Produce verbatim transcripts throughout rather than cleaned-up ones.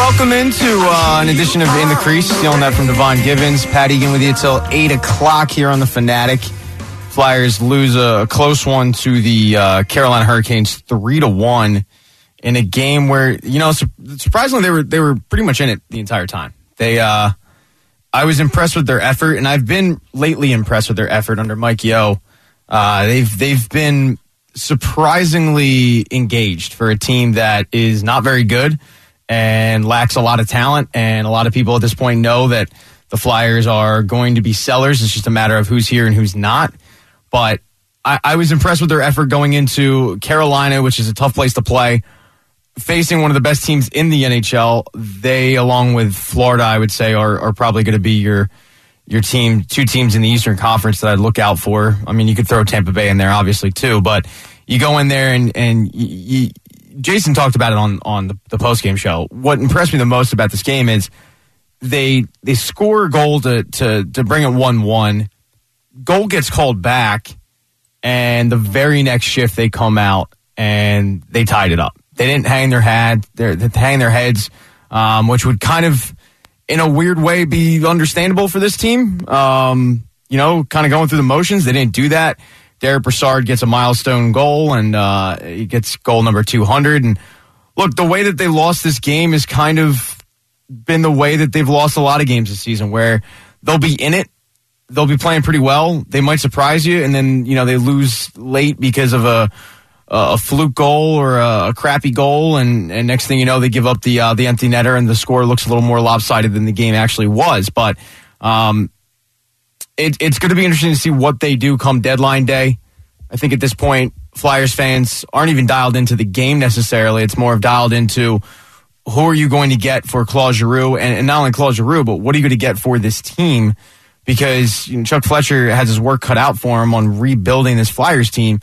Welcome into uh, an edition of In the Crease. Stealing that from Devon Givens. Pat Egan with you till eight o'clock here on the Fanatic. Flyers lose a, a close one to the uh, Carolina Hurricanes three to one in a game where, you know, su- surprisingly, they were they were pretty much in it the entire time. They, uh, I was impressed with their effort, and I've been lately impressed with their effort under Mike Yeo. Uh, they've they've been surprisingly engaged for a team that is not very good and lacks a lot of talent, and a lot of people at this point know that the Flyers are going to be sellers. It's just a matter of who's here and who's not. But I, I was impressed with their effort going into Carolina, which is a tough place to play, facing one of the best teams in the N H L. They, along with Florida, I would say, are, are probably going to be your your team, two teams in the Eastern Conference that I'd look out for. I mean, you could throw Tampa Bay in there, obviously, too, but you go in there and, and you, you Jason talked about it on, on the, the postgame show. What impressed me the most about this game is they they score a goal to, to, to bring it one one. Goal gets called back, and the very next shift they come out and they tied it up. They didn't hang their head, they hang their heads, um, which would kind of, in a weird way, be understandable for this team. Um, you know, kind of going through the motions. They didn't do that. Derek Brassard gets a milestone goal, and uh, he gets goal number two hundred. And look, the way that they lost this game has kind of been the way that they've lost a lot of games this season, where they'll be in it, they'll be playing pretty well, they might surprise you, and then, you know, they lose late because of a a fluke goal or a, a crappy goal, and, and next thing you know, they give up the uh, the empty netter, and the score looks a little more lopsided than the game actually was. But um, it, it's going to be interesting to see what they do come deadline day. I think at this point, Flyers fans aren't even dialed into the game necessarily. It's more of dialed into who are you going to get for Claude Giroux, and, and not only Claude Giroux, but what are you going to get for this team? Because, you know, Chuck Fletcher has his work cut out for him on rebuilding this Flyers team.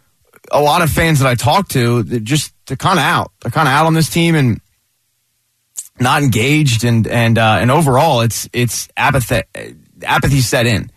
A lot of fans that I talk to, they're just they're kind of out. They're kind of out on this team and not engaged, and and uh, and overall, it's it's apathy apathy set in,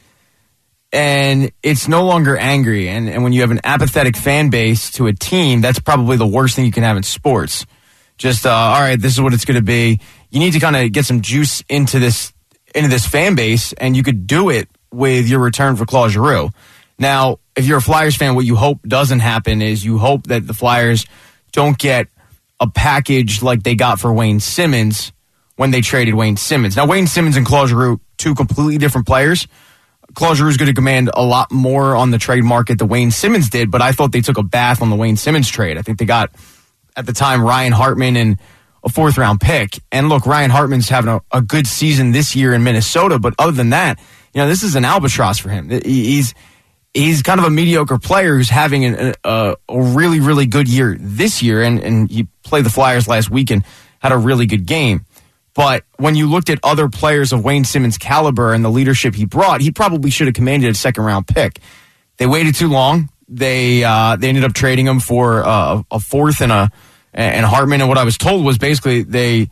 and it's no longer angry. And and when you have an apathetic fan base to a team, that's probably the worst thing you can have in sports. Just uh, all right, this is what it's going to be. You need to kind of get some juice into this into this fan base, and you could do it with your return for Claude Giroux. Now, if you're a Flyers fan, what you hope doesn't happen is you hope that the Flyers don't get a package like they got for Wayne Simmons when they traded Wayne Simmons. Now, Wayne Simmons and Claude Giroux, two completely different players. Claude Giroux is going to command a lot more on the trade market than Wayne Simmons did, but I thought they took a bath on the Wayne Simmons trade. I think they got, at the time, Ryan Hartman and a fourth-round pick. And look, Ryan Hartman's having a, a good season this year in Minnesota, but other than that, you know, this is an albatross for him. He's he's kind of a mediocre player who's having an, a, a really, really good year this year, and, and he played the Flyers last week and had a really good game. But when you looked at other players of Wayne Simmons' caliber and the leadership he brought, he probably should have commanded a second-round pick. They waited too long. They uh, they ended up trading him for uh, a fourth and a and Hartman. And what I was told was basically they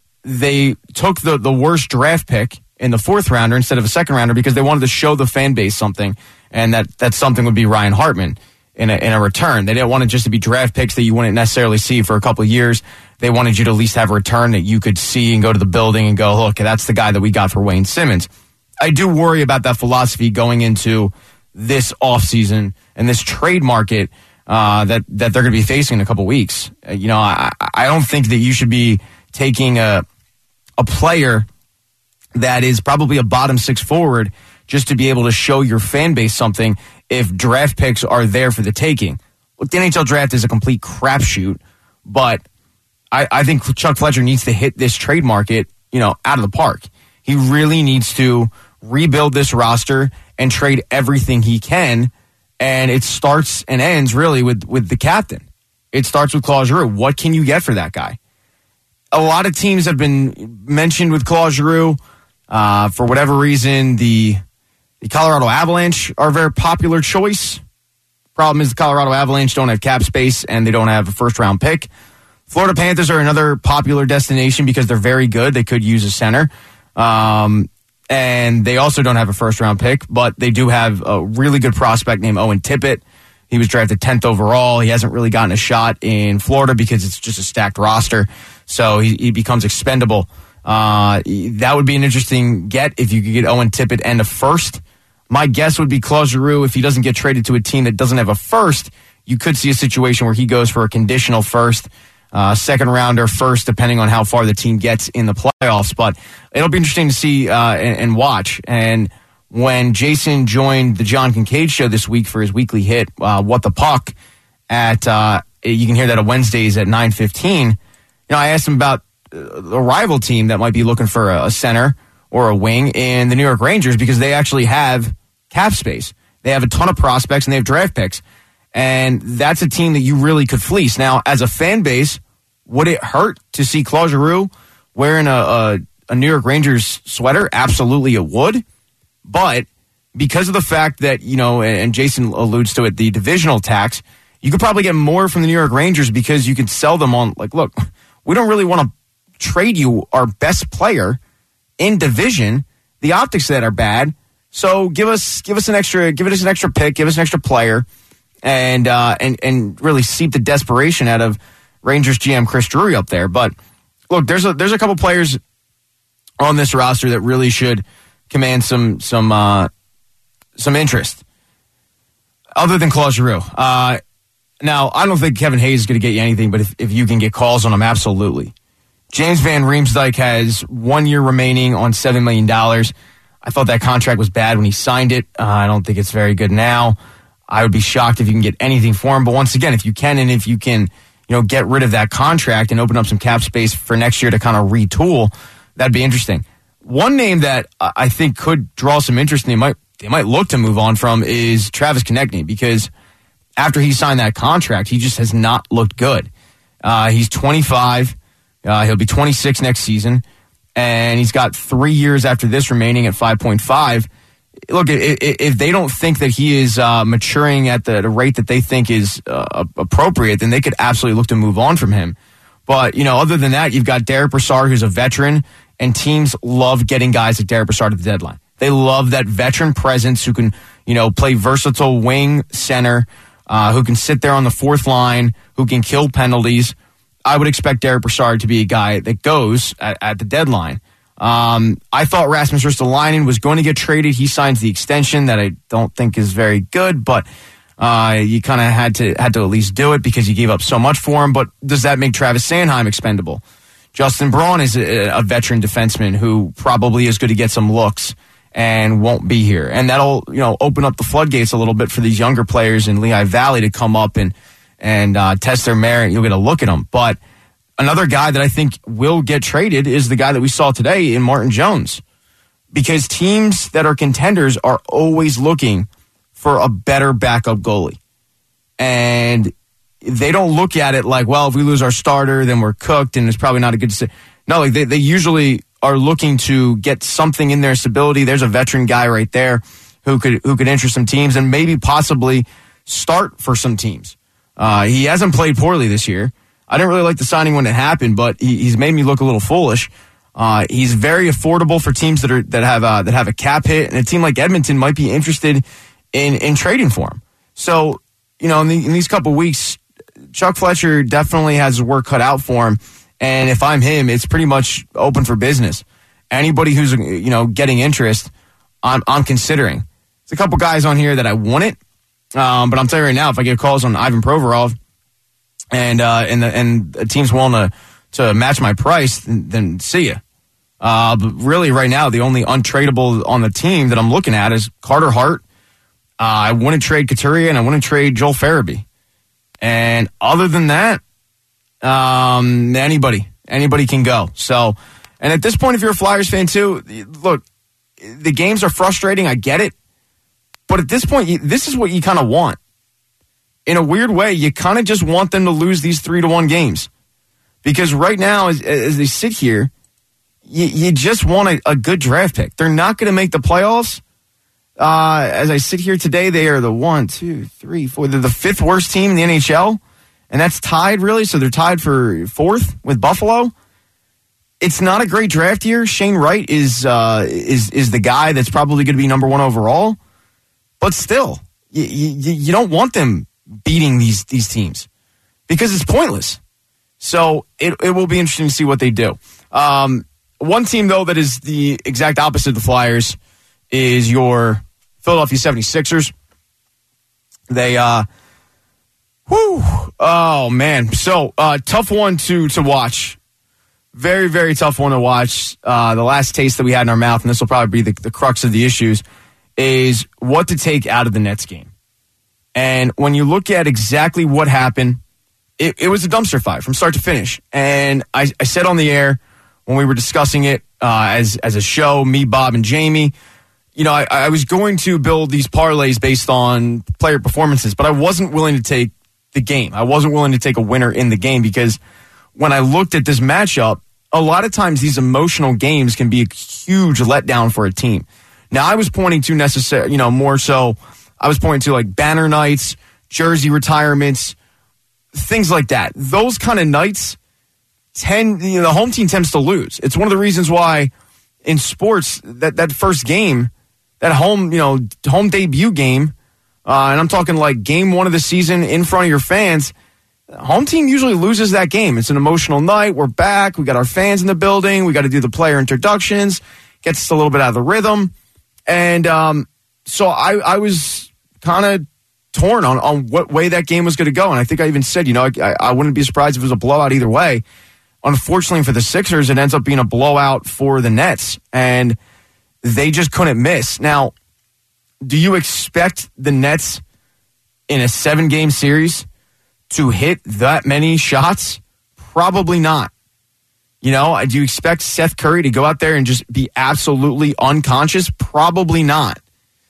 they took the, the worst draft pick in the fourth rounder instead of a second rounder because they wanted to show the fan base something, and that, that something would be Ryan Hartman in a, in a return. They didn't want it just to be draft picks that you wouldn't necessarily see for a couple of years. They wanted you to at least have a return that you could see and go to the building and go, look, that's the guy that we got for Wayne Simmons. I do worry about that philosophy going into this offseason and this trade market uh, that, that they're going to be facing in a couple of weeks. Uh, you know, I, I don't think that you should be taking a a player that is probably a bottom six forward just to be able to show your fan base something if draft picks are there for the taking. Look, the N H L draft is a complete crapshoot, but I, I think Chuck Fletcher needs to hit this trade market, you know, out of the park. He really needs to rebuild this roster and trade everything he can, and it starts and ends really with, with the captain. It starts with Claude Giroux. What can you get for that guy? A lot of teams have been mentioned with Claude Giroux. Uh, for whatever reason, the the Colorado Avalanche are a very popular choice. Problem is the Colorado Avalanche don't have cap space and they don't have a first-round pick. Florida Panthers are another popular destination because they're very good. They could use a center. Um, and they also don't have a first-round pick, but they do have a really good prospect named Owen Tippett. He was drafted tenth overall. He hasn't really gotten a shot in Florida because it's just a stacked roster. so he, he becomes expendable. Uh, that would be an interesting get if you could get Owen Tippett and a first. My guess would be Claude Giroux, if he doesn't get traded to a team that doesn't have a first, you could see a situation where he goes for a conditional first, uh, second rounder first, depending on how far the team gets in the playoffs. But it'll be interesting to see uh, and, and watch. And when Jason joined the John Kincaid show this week for his weekly hit, uh, What the Puck, at uh, you can hear that on Wednesdays at nine fifteen. You know, I asked him about a rival team that might be looking for a, a center or a wing in the New York Rangers, because they actually have cap space. They have a ton of prospects and they have draft picks. And that's a team that you really could fleece. Now, as a fan base, would it hurt to see Claude Giroux wearing a, a, a New York Rangers sweater? Absolutely it would. But because of the fact that, you know, and Jason alludes to it, the divisional tax, you could probably get more from the New York Rangers because you could sell them on, like, look, we don't really want to trade you our best player in division. The optics of that are bad. So give us give us an extra give us an extra pick, give us an extra player, and uh, and and really seep the desperation out of Rangers G M Chris Drury up there. But look, there's a there's a couple players on this roster that really should command some some uh, some interest, other than Claude Giroux. Uh, now, I don't think Kevin Hayes is going to get you anything, but if, if you can get calls on him, absolutely. James Van Riemsdyk has one year remaining on seven million dollars. I thought that contract was bad when he signed it. Uh, I don't think it's very good now. I would be shocked if you can get anything for him. But once again, if you can, and if you can, you know, get rid of that contract and open up some cap space for next year to kind of retool, that'd be interesting. One name that I think could draw some interest and they might they might look to move on from is Travis Konechny, because after he signed that contract, he just has not looked good. Uh, he's twenty-five. Uh, he'll be twenty-six next season. And he's got three years after this remaining at five point five. Look, if they don't think that he is uh, maturing at the rate that they think is uh, appropriate, then they could absolutely look to move on from him. But, you know, other than that, you've got Derek Brassard, who's a veteran, and teams love getting guys like Derek Brassard at the deadline. They love that veteran presence who can, you know, play versatile wing center, uh, who can sit there on the fourth line, who can kill penalties. I would expect Derek Brassard to be a guy that goes at, at the deadline. Um, I thought Rasmus Ristolainen was going to get traded. He signs the extension that I don't think is very good, but uh, you kind of had to had to at least do it because you gave up so much for him. But does that make Travis Sanheim expendable? Justin Braun is a, a veteran defenseman who probably is going to get some looks and won't be here, and that'll, you know, open up the floodgates a little bit for these younger players in Lehigh Valley to come up and. and uh, test their merit. You'll get a look at them. But another guy that I think will get traded is the guy that we saw today in Martin Jones, because teams that are contenders are always looking for a better backup goalie. And they don't look at it like, well, if we lose our starter, then we're cooked and it's probably not a good decision. No, like they, they usually are looking to get something in their stability. There's a veteran guy right there who could who could interest some teams and maybe possibly start for some teams. Uh, he hasn't played poorly this year. I didn't really like the signing when it happened, but he, he's made me look a little foolish. Uh, he's very affordable for teams that are that have uh, that have a cap hit, and a team like Edmonton might be interested in in trading for him. So, you know, in, the, in these couple weeks, Chuck Fletcher definitely has his work cut out for him. And if I'm him, it's pretty much open for business. Anybody who's, you know, getting interest, I'm I'm considering. There's a couple guys on here that I wouldn't. Um, but I'm telling you right now, if I get calls on Ivan Provorov and uh, and the, and the team's willing to, to match my price, then, then see ya. Uh, but really, right now, the only untradeable on the team that I'm looking at is Carter Hart. Uh, I wouldn't trade Couturier, and I wouldn't trade Joel Farabee. And other than that, um, anybody, anybody can go. So, and at this point, if you're a Flyers fan too, look, the games are frustrating. I get it. But at this point, you, this is what you kind of want. In a weird way, you kind of just want them to lose these three to one games. Because right now, as, as they sit here, you, you just want a, a good draft pick. They're not going to make the playoffs. Uh, as I sit here today, they are the one, two, three, four. They're the fifth worst team in the N H L. And that's tied, really. So they're tied for fourth with Buffalo. It's not a great draft year. Shane Wright is uh, is is the guy that's probably going to be number one overall. But still, you, you, you don't want them beating these these teams because it's pointless. So it, it will be interesting to see what they do. Um, one team, though, that is the exact opposite of the Flyers is your Philadelphia seventy-sixers. They, uh, whew, oh, man. So, uh, tough one to, to watch. Very, very tough one to watch. Uh, the last taste that we had in our mouth, and this will probably be the, the crux of the issues, is what to take out of the Nets game. And when you look at exactly what happened, it, it was a dumpster fire from start to finish. And I, I said on the air when we were discussing it uh, as, as a show, me, Bob, and Jamie, you know, I, I was going to build these parlays based on player performances, but I wasn't willing to take the game. I wasn't willing to take a winner in the game because when I looked at this matchup, a lot of times these emotional games can be a huge letdown for a team. Now, I was pointing to necessary, you know, more so, I was pointing to like banner nights, jersey retirements, things like that. Those kind of nights tend, you know, the home team tends to lose. It's one of the reasons why in sports, that, that first game, that home, you know, home debut game, uh, and I'm talking like game one of the season in front of your fans, home team usually loses that game. It's an emotional night. We're back. We got our fans in the building. We got to do the player introductions. Gets us a little bit out of the rhythm. And um, so I, I was kind of torn on, on what way that game was going to go. And I think I even said, you know, I, I wouldn't be surprised if it was a blowout either way. Unfortunately for the Sixers, it ends up being a blowout for the Nets. And they just couldn't miss. Now, do you expect the Nets in a seven-game series to hit that many shots? Probably not. You know, do you expect Seth Curry to go out there and just be absolutely unconscious? Probably not.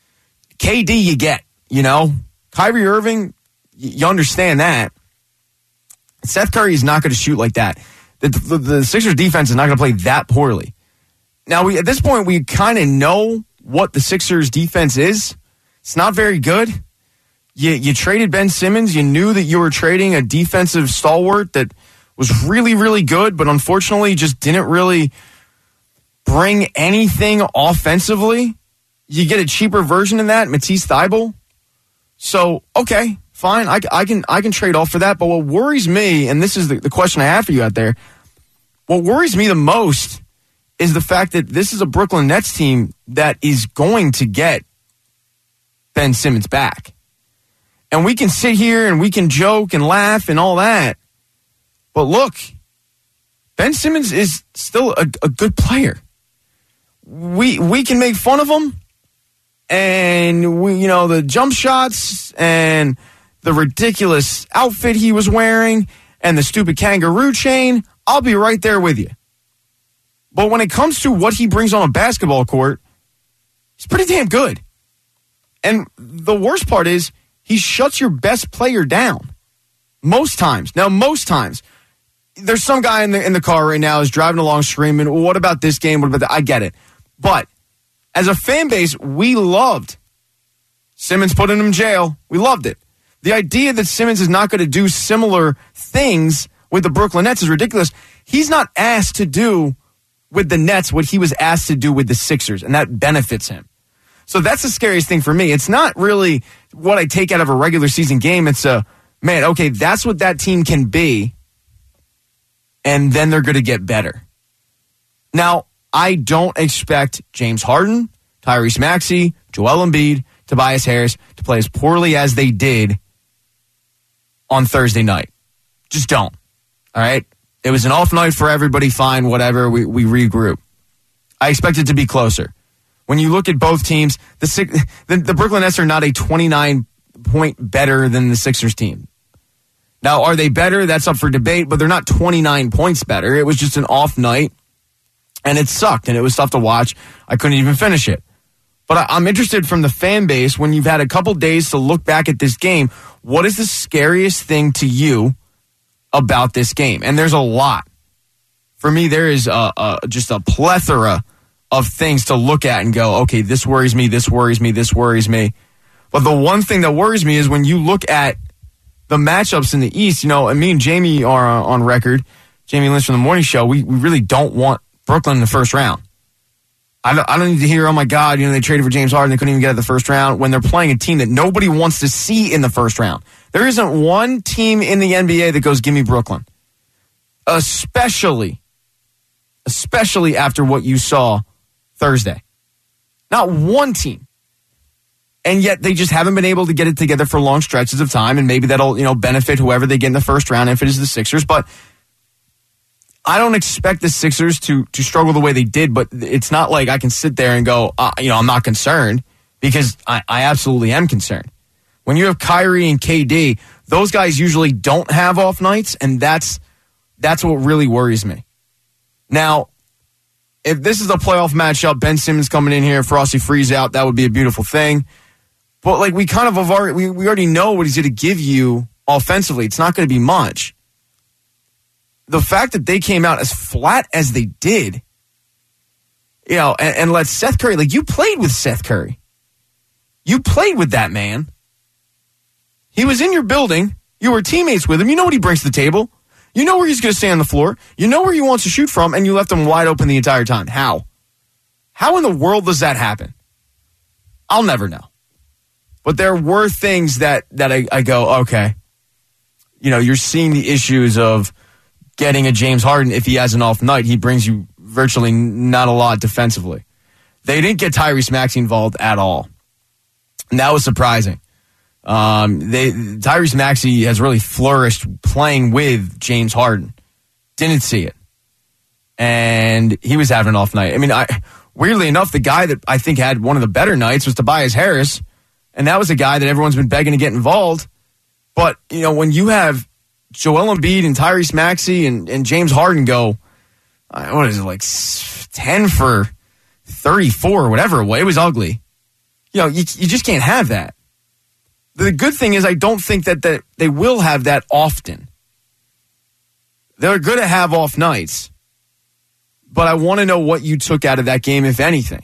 K D you get, you know. Kyrie Irving, you understand that. Seth Curry is not going to shoot like that. The, the, the Sixers defense is not going to play that poorly. Now, we at this point, we kind of know what the Sixers defense is. It's not very good. You, you traded Ben Simmons. You knew that you were trading a defensive stalwart that was really, really good, but unfortunately just didn't really bring anything offensively. You get a cheaper version of that, Matisse Thybulle. So, okay, fine. I, I can I can trade off for that. But what worries me, and this is the, the question I have for you out there, what worries me the most is the fact that this is a Brooklyn Nets team that is going to get Ben Simmons back. And we can sit here and we can joke and laugh and all that. But look, Ben Simmons is still a, a good player. We we can make fun of him, and we you know the jump shots and the ridiculous outfit he was wearing and the stupid kangaroo chain. I'll be right there with you. But when it comes to what he brings on a basketball court, he's pretty damn good. And the worst part is he shuts your best player down most times. Now, most times. There's some guy in the in the car right now is driving along screaming, well, what about this game? What about that? I get it. But as a fan base, we loved Simmons putting him in jail. We loved it. The idea that Simmons is not going to do similar things with the Brooklyn Nets is ridiculous. He's not asked to do with the Nets what he was asked to do with the Sixers, and that benefits him. So that's the scariest thing for me. It's not really what I take out of a regular season game. It's a, man, okay, that's what that team can be. And then they're going to get better. Now, I don't expect James Harden, Tyrese Maxey, Joel Embiid, Tobias Harris to play as poorly as they did on Thursday night. Just don't. All right? It was an off night for everybody. Fine, whatever. We, we regroup. I expect it to be closer. When you look at both teams, the, the, the Brooklyn Nets are not a twenty-nine point better than the Sixers team. Now, are they better? That's up for debate, but they're not twenty-nine points better. It was just an off night, and it sucked, and it was tough to watch. I couldn't even finish it. But I'm interested from the fan base, when you've had a couple days to look back at this game, what is the scariest thing to you about this game? And there's a lot. For me, there is a, a, just a plethora of things to look at and go, okay, this worries me, this worries me, this worries me. But the one thing that worries me is when you look at the matchups in the East, you know, and me and Jamie are on record, Jamie Lynch from the Morning Show, we, we really don't want Brooklyn in the first round. I don't, I don't need to hear, oh my God, you know, they traded for James Harden, they couldn't even get out of the first round, when they're playing a team that nobody wants to see in the first round. There isn't one team in the N B A that goes, give me Brooklyn. especially, especially after what you saw Thursday. Not one team. And yet they just haven't been able to get it together for long stretches of time, and maybe that'll, you know, benefit whoever they get in the first round if it is the Sixers. But I don't expect the Sixers to to struggle the way they did, but it's not like I can sit there and go, uh, you know, I'm not concerned, because I, I absolutely am concerned. When you have Kyrie and K D, those guys usually don't have off nights, and that's that's what really worries me. Now, if this is a playoff matchup, Ben Simmons coming in here, Frosty Freeze out, that would be a beautiful thing. But like we kind of have already, we, we already know what he's going to give you offensively. It's not going to be much. The fact that they came out as flat as they did, you know, and, and let Seth Curry, like you played with Seth Curry. You played with that man. He was in your building. You were teammates with him. You know what he brings to the table. You know where he's going to stay on the floor. You know where he wants to shoot from, and you left him wide open the entire time. How? How in the world does that happen? I'll never know. But there were things that, that I, I go, okay. You know, you're seeing the issues of getting a James Harden. If he has an off night, he brings you virtually not a lot defensively. They didn't get Tyrese Maxey involved at all. And that was surprising. Um, they Tyrese Maxey has really flourished playing with James Harden. Didn't see it. And he was having an off night. I mean, I, weirdly enough, the guy that I think had one of the better nights was Tobias Harris. And that was a guy that everyone's been begging to get involved. But, you know, when you have Joel Embiid and Tyrese Maxey and, and James Harden go, uh, what is it, like ten for thirty-four or whatever, it was ugly. You know, you, you just can't have that. The good thing is I don't think that, that they will have that often. They're going to have off nights. But I want to know what you took out of that game, if anything.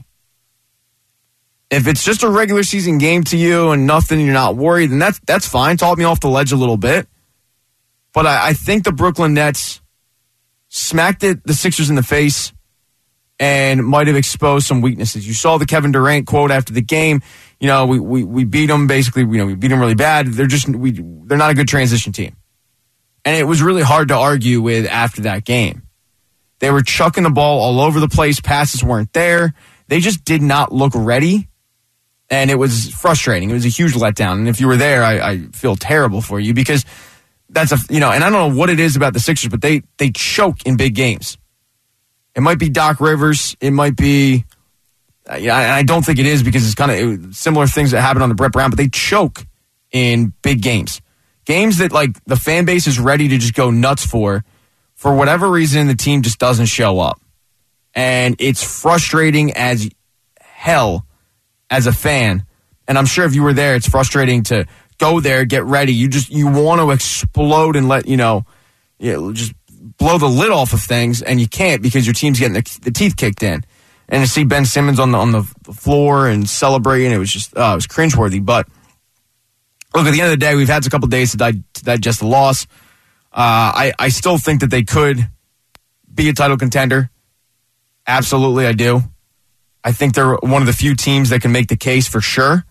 If it's just a regular season game to you and nothing, you're not worried, then that's, that's fine. Talk me off the ledge a little bit. But I, I think the Brooklyn Nets smacked it, the Sixers in the face and might have exposed some weaknesses. You saw the Kevin Durant quote after the game. You know, we, we, we beat them basically, you know, we beat them really bad. They're just, we, they're not a good transition team. And it was really hard to argue with after that game. They were chucking the ball all over the place. Passes weren't there. They just did not look ready. And it was frustrating. It was a huge letdown. And if you were there, I, I feel terrible for you, because that's a, you know, and I don't know what it is about the Sixers, but they, they choke in big games. It might be Doc Rivers. It might be, uh, yeah, and I don't think it is, because it's kind of similar things that happen on the Brett Brown, but they choke in big games. Games that like the fan base is ready to just go nuts for, for whatever reason, the team just doesn't show up. And it's frustrating as hell as a fan. And I'm sure if you were there, it's frustrating to go there, get ready. You just, you want to explode and let, you know, you know, just blow the lid off of things, and you can't because your team's getting the, the teeth kicked in. And to see Ben Simmons on the on the floor and celebrating, it was just, uh, it was cringeworthy. But look, at the end of the day, we've had a couple days to, di- to digest the loss. Uh, I, I still think that they could be a title contender. Absolutely, I do. I think they're one of the few teams that can make the case for sure.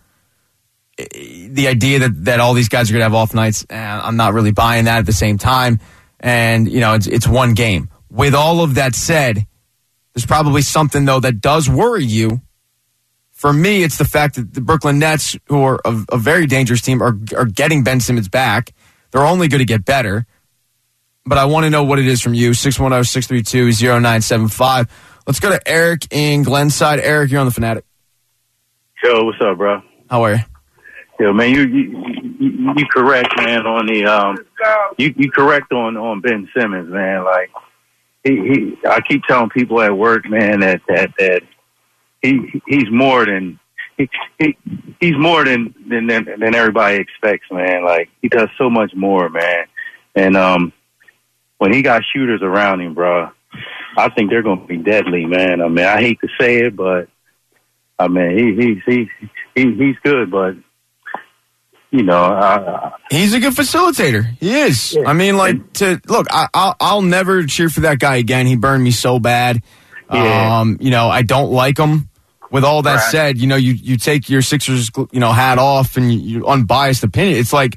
The idea that, that all these guys are going to have off nights, eh, I'm not really buying that at the same time. And, you know, it's, it's one game. With all of that said, there's probably something, though, that does worry you. For me, it's the fact that the Brooklyn Nets, who are a, a very dangerous team, are, are getting Ben Simmons back. They're only going to get better. But I want to know what it is from you. six one zero, six three two, zero nine seven five. Let's go to Eric in Glenside. Eric, you're on the Fanatic. Yo, what's up, bro? How are you? Yo, man, you you, you, you correct, man, on the um, you you correct on, on Ben Simmons, man. Like he, he, I keep telling people at work, man, that that that he he's more than he, he he's more than, than than than everybody expects, man. Like he does so much more, man. And um, when he got shooters around him, bro, I think they're going to be deadly, man. I mean, I hate to say it, but I mean, he he he, he he's good, but. You know, uh, he's a good facilitator. He is. Yeah. I mean, like, to look, I, I'll, I'll never cheer for that guy again. He burned me so bad. Yeah. Um, you know, I don't like him. With all that right. said, you know, you, you take your Sixers, you know, hat off and you, you unbiased opinion. It's like,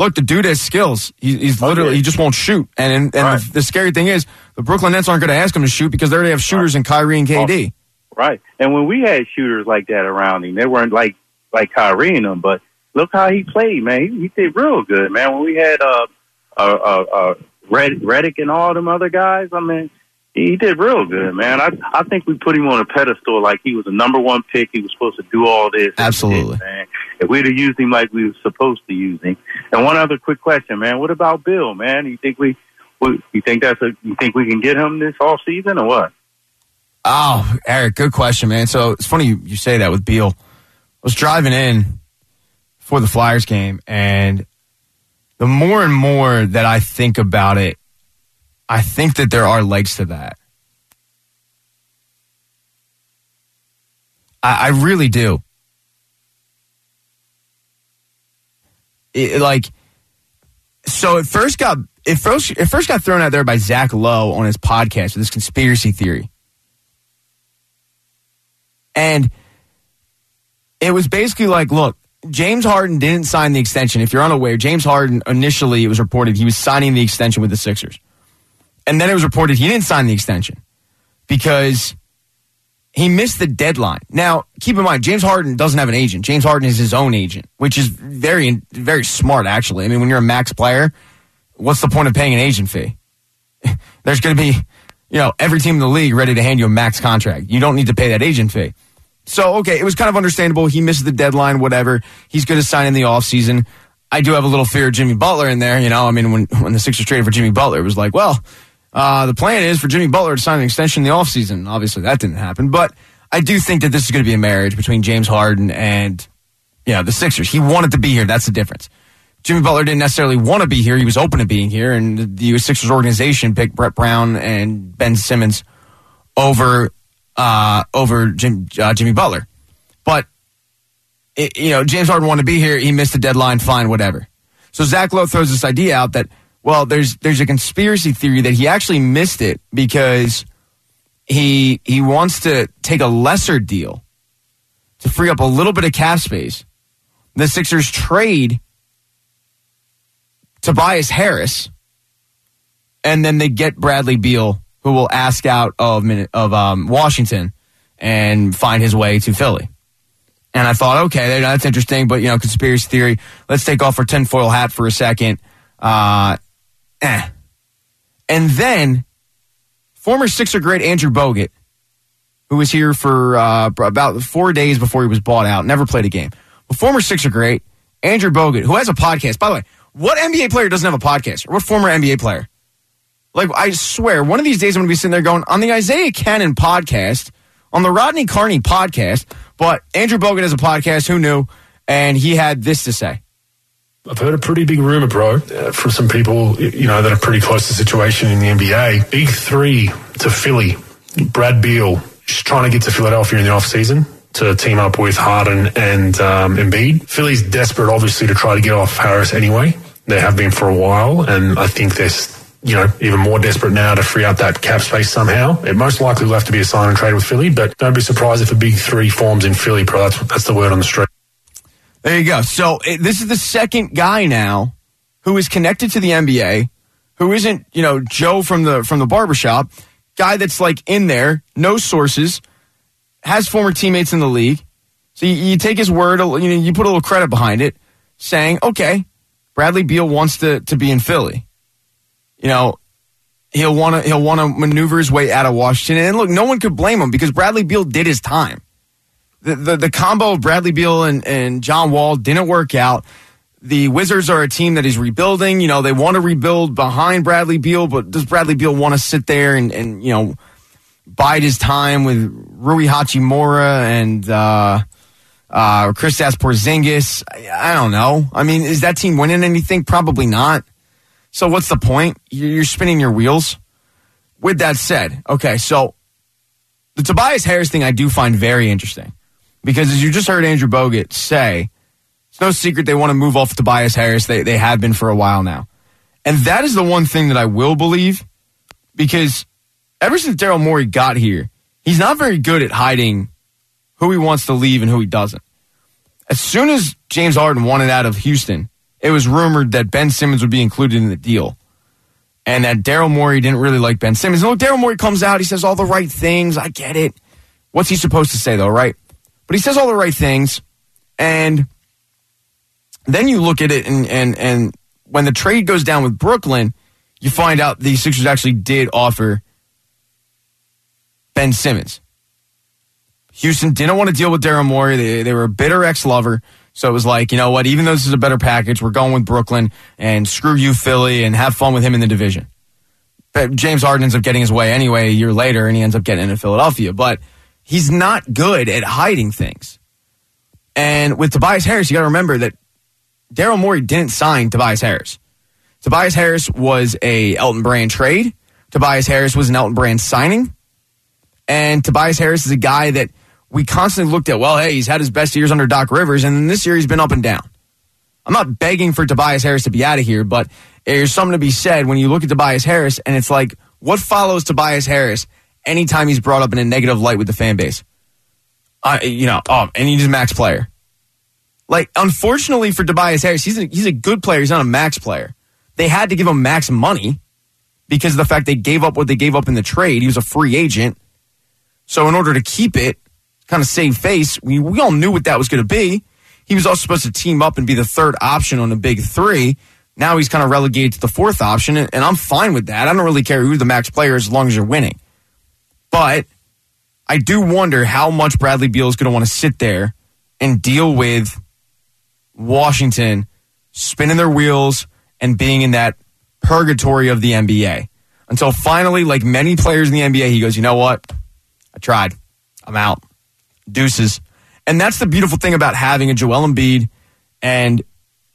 look, the dude has skills. He, he's literally, okay. he just won't shoot. And and, and right. the, the scary thing is, the Brooklyn Nets aren't going to ask him to shoot because they already have shooters right. in Kyrie and K D. Right. And when we had shooters like that around him, they weren't like, like Kyrie and them, but look how he played, man. He, he did real good, man. When we had uh, uh, uh, uh, Red, Redick and all them other guys, I mean, he did real good, man. I I think we put him on a pedestal like he was a number one pick. He was supposed to do all this. Absolutely. Did, man. If we'd have used him like we were supposed to use him. And one other quick question, man. What about Bill, man? You think we you think that's a you think we can get him this off season or what? Oh, Eric, good question, man. So it's funny you, you say that with Beal. I was driving in for the Flyers game, and the more and more that I think about it, I think that there are legs to that. I, I really do. It, like, so it first got it first it first got thrown out there by Zach Lowe on his podcast with this conspiracy theory, and it was basically like, look, James Harden didn't sign the extension. If you're unaware, James Harden initially, it was reported he was signing the extension with the Sixers. And then it was reported he didn't sign the extension because he missed the deadline. Now, keep in mind, James Harden doesn't have an agent. James Harden is his own agent, which is very, very smart, actually. I mean, when you're a max player, what's the point of paying an agent fee? There's going to be, you know, every team in the league ready to hand you a max contract. You don't need to pay that agent fee. So, okay, it was kind of understandable. He missed the deadline, whatever. He's going to sign in the offseason. I do have a little fear of Jimmy Butler in there. You know, I mean, when, when the Sixers traded for Jimmy Butler, it was like, well, Uh, the plan is for Jimmy Butler to sign an extension in the offseason. Obviously, that didn't happen. But I do think that this is going to be a marriage between James Harden and, you know, the Sixers. He wanted to be here. That's the difference. Jimmy Butler didn't necessarily want to be here. He was open to being here. And the Sixers organization picked Brett Brown and Ben Simmons over uh, over Jim, uh, Jimmy Butler. But, it, you know, James Harden wanted to be here. He missed the deadline. Fine, whatever. So Zach Lowe throws this idea out that, well, there's there's a conspiracy theory that he actually missed it because he he wants to take a lesser deal to free up a little bit of cap space. The Sixers trade Tobias Harris, and then they get Bradley Beal, who will ask out of of um, Washington and find his way to Philly. And I thought, okay, that's interesting, but, you know, conspiracy theory. Let's take off our tinfoil hat for a second. Uh, eh. And then former Sixer great Andrew Bogut, who was here for uh, about four days before he was bought out, never played a game. But former Sixer great Andrew Bogut, who has a podcast. By the way, what N B A player doesn't have a podcast? Or what former N B A player? Like, I swear, one of these days I'm going to be sitting there going, on the Isaiah Cannon podcast, on the Rodney Carney podcast, but Andrew Bogut has a podcast, who knew? And he had this to say. I've heard a pretty big rumor, bro, uh, from some people, you know, that are pretty close to the situation in the N B A. Big three to Philly. Brad Beal, just trying to get to Philadelphia in the offseason to team up with Harden and um, Embiid. Philly's desperate, obviously, to try to get off Harris anyway. They have been for a while, and I think they're, you know, even more desperate now to free up that cap space somehow. It most likely will have to be a sign and trade with Philly, but don't be surprised if a big three forms in Philly, bro. That's, that's the word on the street. There you go. So it, this is the second guy now who is connected to the N B A, who isn't, you know, Joe from the from the barbershop, guy that's like in there, no sources, has former teammates in the league. So you, you take his word, you know, you put a little credit behind it, saying, okay, Bradley Beal wants to to be in Philly. You know, he'll want to he'll want to maneuver his way out of Washington. And look, no one could blame him because Bradley Beal did his time. The, the the combo of Bradley Beal and, and John Wall didn't work out. The Wizards are a team that is rebuilding. You know, they want to rebuild behind Bradley Beal, but does Bradley Beal want to sit there and, and you know, bide his time with Rui Hachimura and uh, uh, Kristaps Porzingis? I, I don't know. I mean, is that team winning anything? Probably not. So what's the point? You're spinning your wheels. With that said, okay, so the Tobias Harris thing I do find very interesting. Because as you just heard Andrew Bogut say, it's no secret they want to move off Tobias Harris. They they have been for a while now. And that is the one thing that I will believe, because ever since Daryl Morey got here, he's not very good at hiding who he wants to leave and who he doesn't. As soon as James Harden wanted out of Houston, it was rumored that Ben Simmons would be included in the deal. And that Daryl Morey didn't really like Ben Simmons. And look, Daryl Morey comes out, he says all the right things. I get it. What's he supposed to say, though, right? But he says all the right things. And then you look at it, and, and, and when the trade goes down with Brooklyn, you find out the Sixers actually did offer Ben Simmons. Houston didn't want to deal with Daryl Morey. They, they were a bitter ex-lover. So it was like, you know what, even though this is a better package, we're going with Brooklyn, and screw you, Philly, and have fun with him in the division. But James Harden ends up getting his way anyway a year later, and he ends up getting into Philadelphia. But he's not good at hiding things. And with Tobias Harris, you got to remember that Daryl Morey didn't sign Tobias Harris. Tobias Harris was a Elton Brand trade. Tobias Harris was an Elton Brand signing. And Tobias Harris is a guy that we constantly looked at, well, hey, he's had his best years under Doc Rivers, and this year he's been up and down. I'm not begging for Tobias Harris to be out of here, but there's something to be said when you look at Tobias Harris, and it's like, what follows Tobias Harris anytime he's brought up in a negative light with the fan base? Uh, you know, oh, and he's a max player. Like, unfortunately for Tobias Harris, he's a, he's a good player. He's not a max player. They had to give him max money because of the fact they gave up what they gave up in the trade. He was a free agent. So in order to keep it, kind of save face, we, we all knew what that was going to be. He was also supposed to team up and be the third option on the big three. Now he's kind of relegated to the fourth option, and, and I'm fine with that. I don't really care who the max player is as long as you're winning. But I do wonder how much Bradley Beal is going to want to sit there and deal with Washington spinning their wheels and being in that purgatory of the N B A. Until finally, like many players in the N B A, he goes, you know what? I tried. I'm out. Deuces. And that's the beautiful thing about having a Joel Embiid and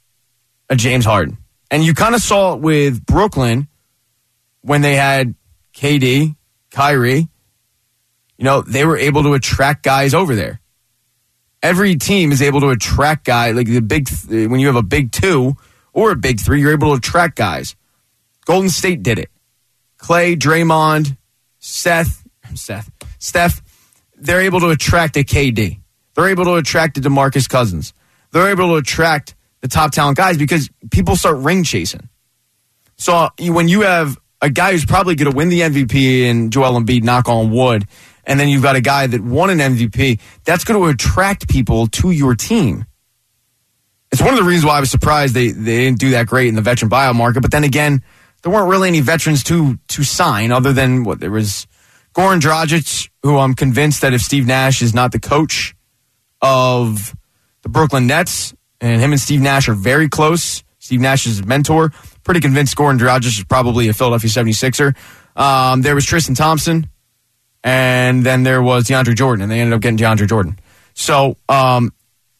a James Harden. And you kind of saw it with Brooklyn when they had K D, Kyrie. You know, they were able to attract guys over there. Every team is able to attract guys. Like the big, when you have a big two or a big three, you're able to attract guys. Golden State did it. Clay, Draymond, Seth, Seth, Steph, they're able to attract a K D. They're able to attract a DeMarcus Cousins. They're able to attract the top talent guys because people start ring chasing. So when you have a guy who's probably going to win the M V P in Joel Embiid, knock on wood, and then you've got a guy that won an M V P, that's going to attract people to your team. It's one of the reasons why I was surprised they, they didn't do that great in the veteran buyout market. But then again, there weren't really any veterans to to sign other than what there was Goran Dragic, who I'm convinced that if Steve Nash is not the coach of the Brooklyn Nets, and him and Steve Nash are very close, Steve Nash is his mentor, pretty convinced Goran Dragic is probably a Philadelphia seventy-sixer. Um, there was Tristan Thompson, and then there was DeAndre Jordan, and they ended up getting DeAndre Jordan. So um,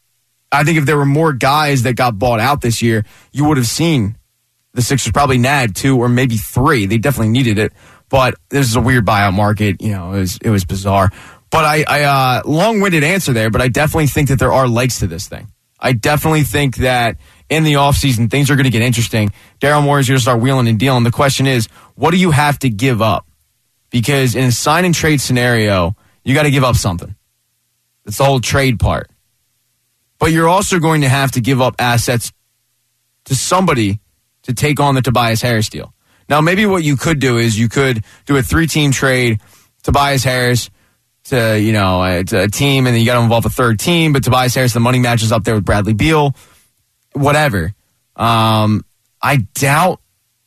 I think if there were more guys that got bought out this year, you would have seen the Sixers probably nab two or maybe three. They definitely needed it. But this is a weird buyout market. You know, it was, it was bizarre. But I, I uh, long-winded answer there, but I definitely think that there are legs to this thing. I definitely think that in the offseason, things are going to get interesting. Daryl Morey is going to start wheeling and dealing. The question is, what do you have to give up? Because in a sign-and-trade scenario, you got to give up something. It's the whole trade part. But you're also going to have to give up assets to somebody to take on the Tobias Harris deal. Now, maybe what you could do is you could do a three-team trade, Tobias Harris to, you know, a, to a team, and then you got to involve a third team, but Tobias Harris, the money matches up there with Bradley Beal, whatever. Um, I doubt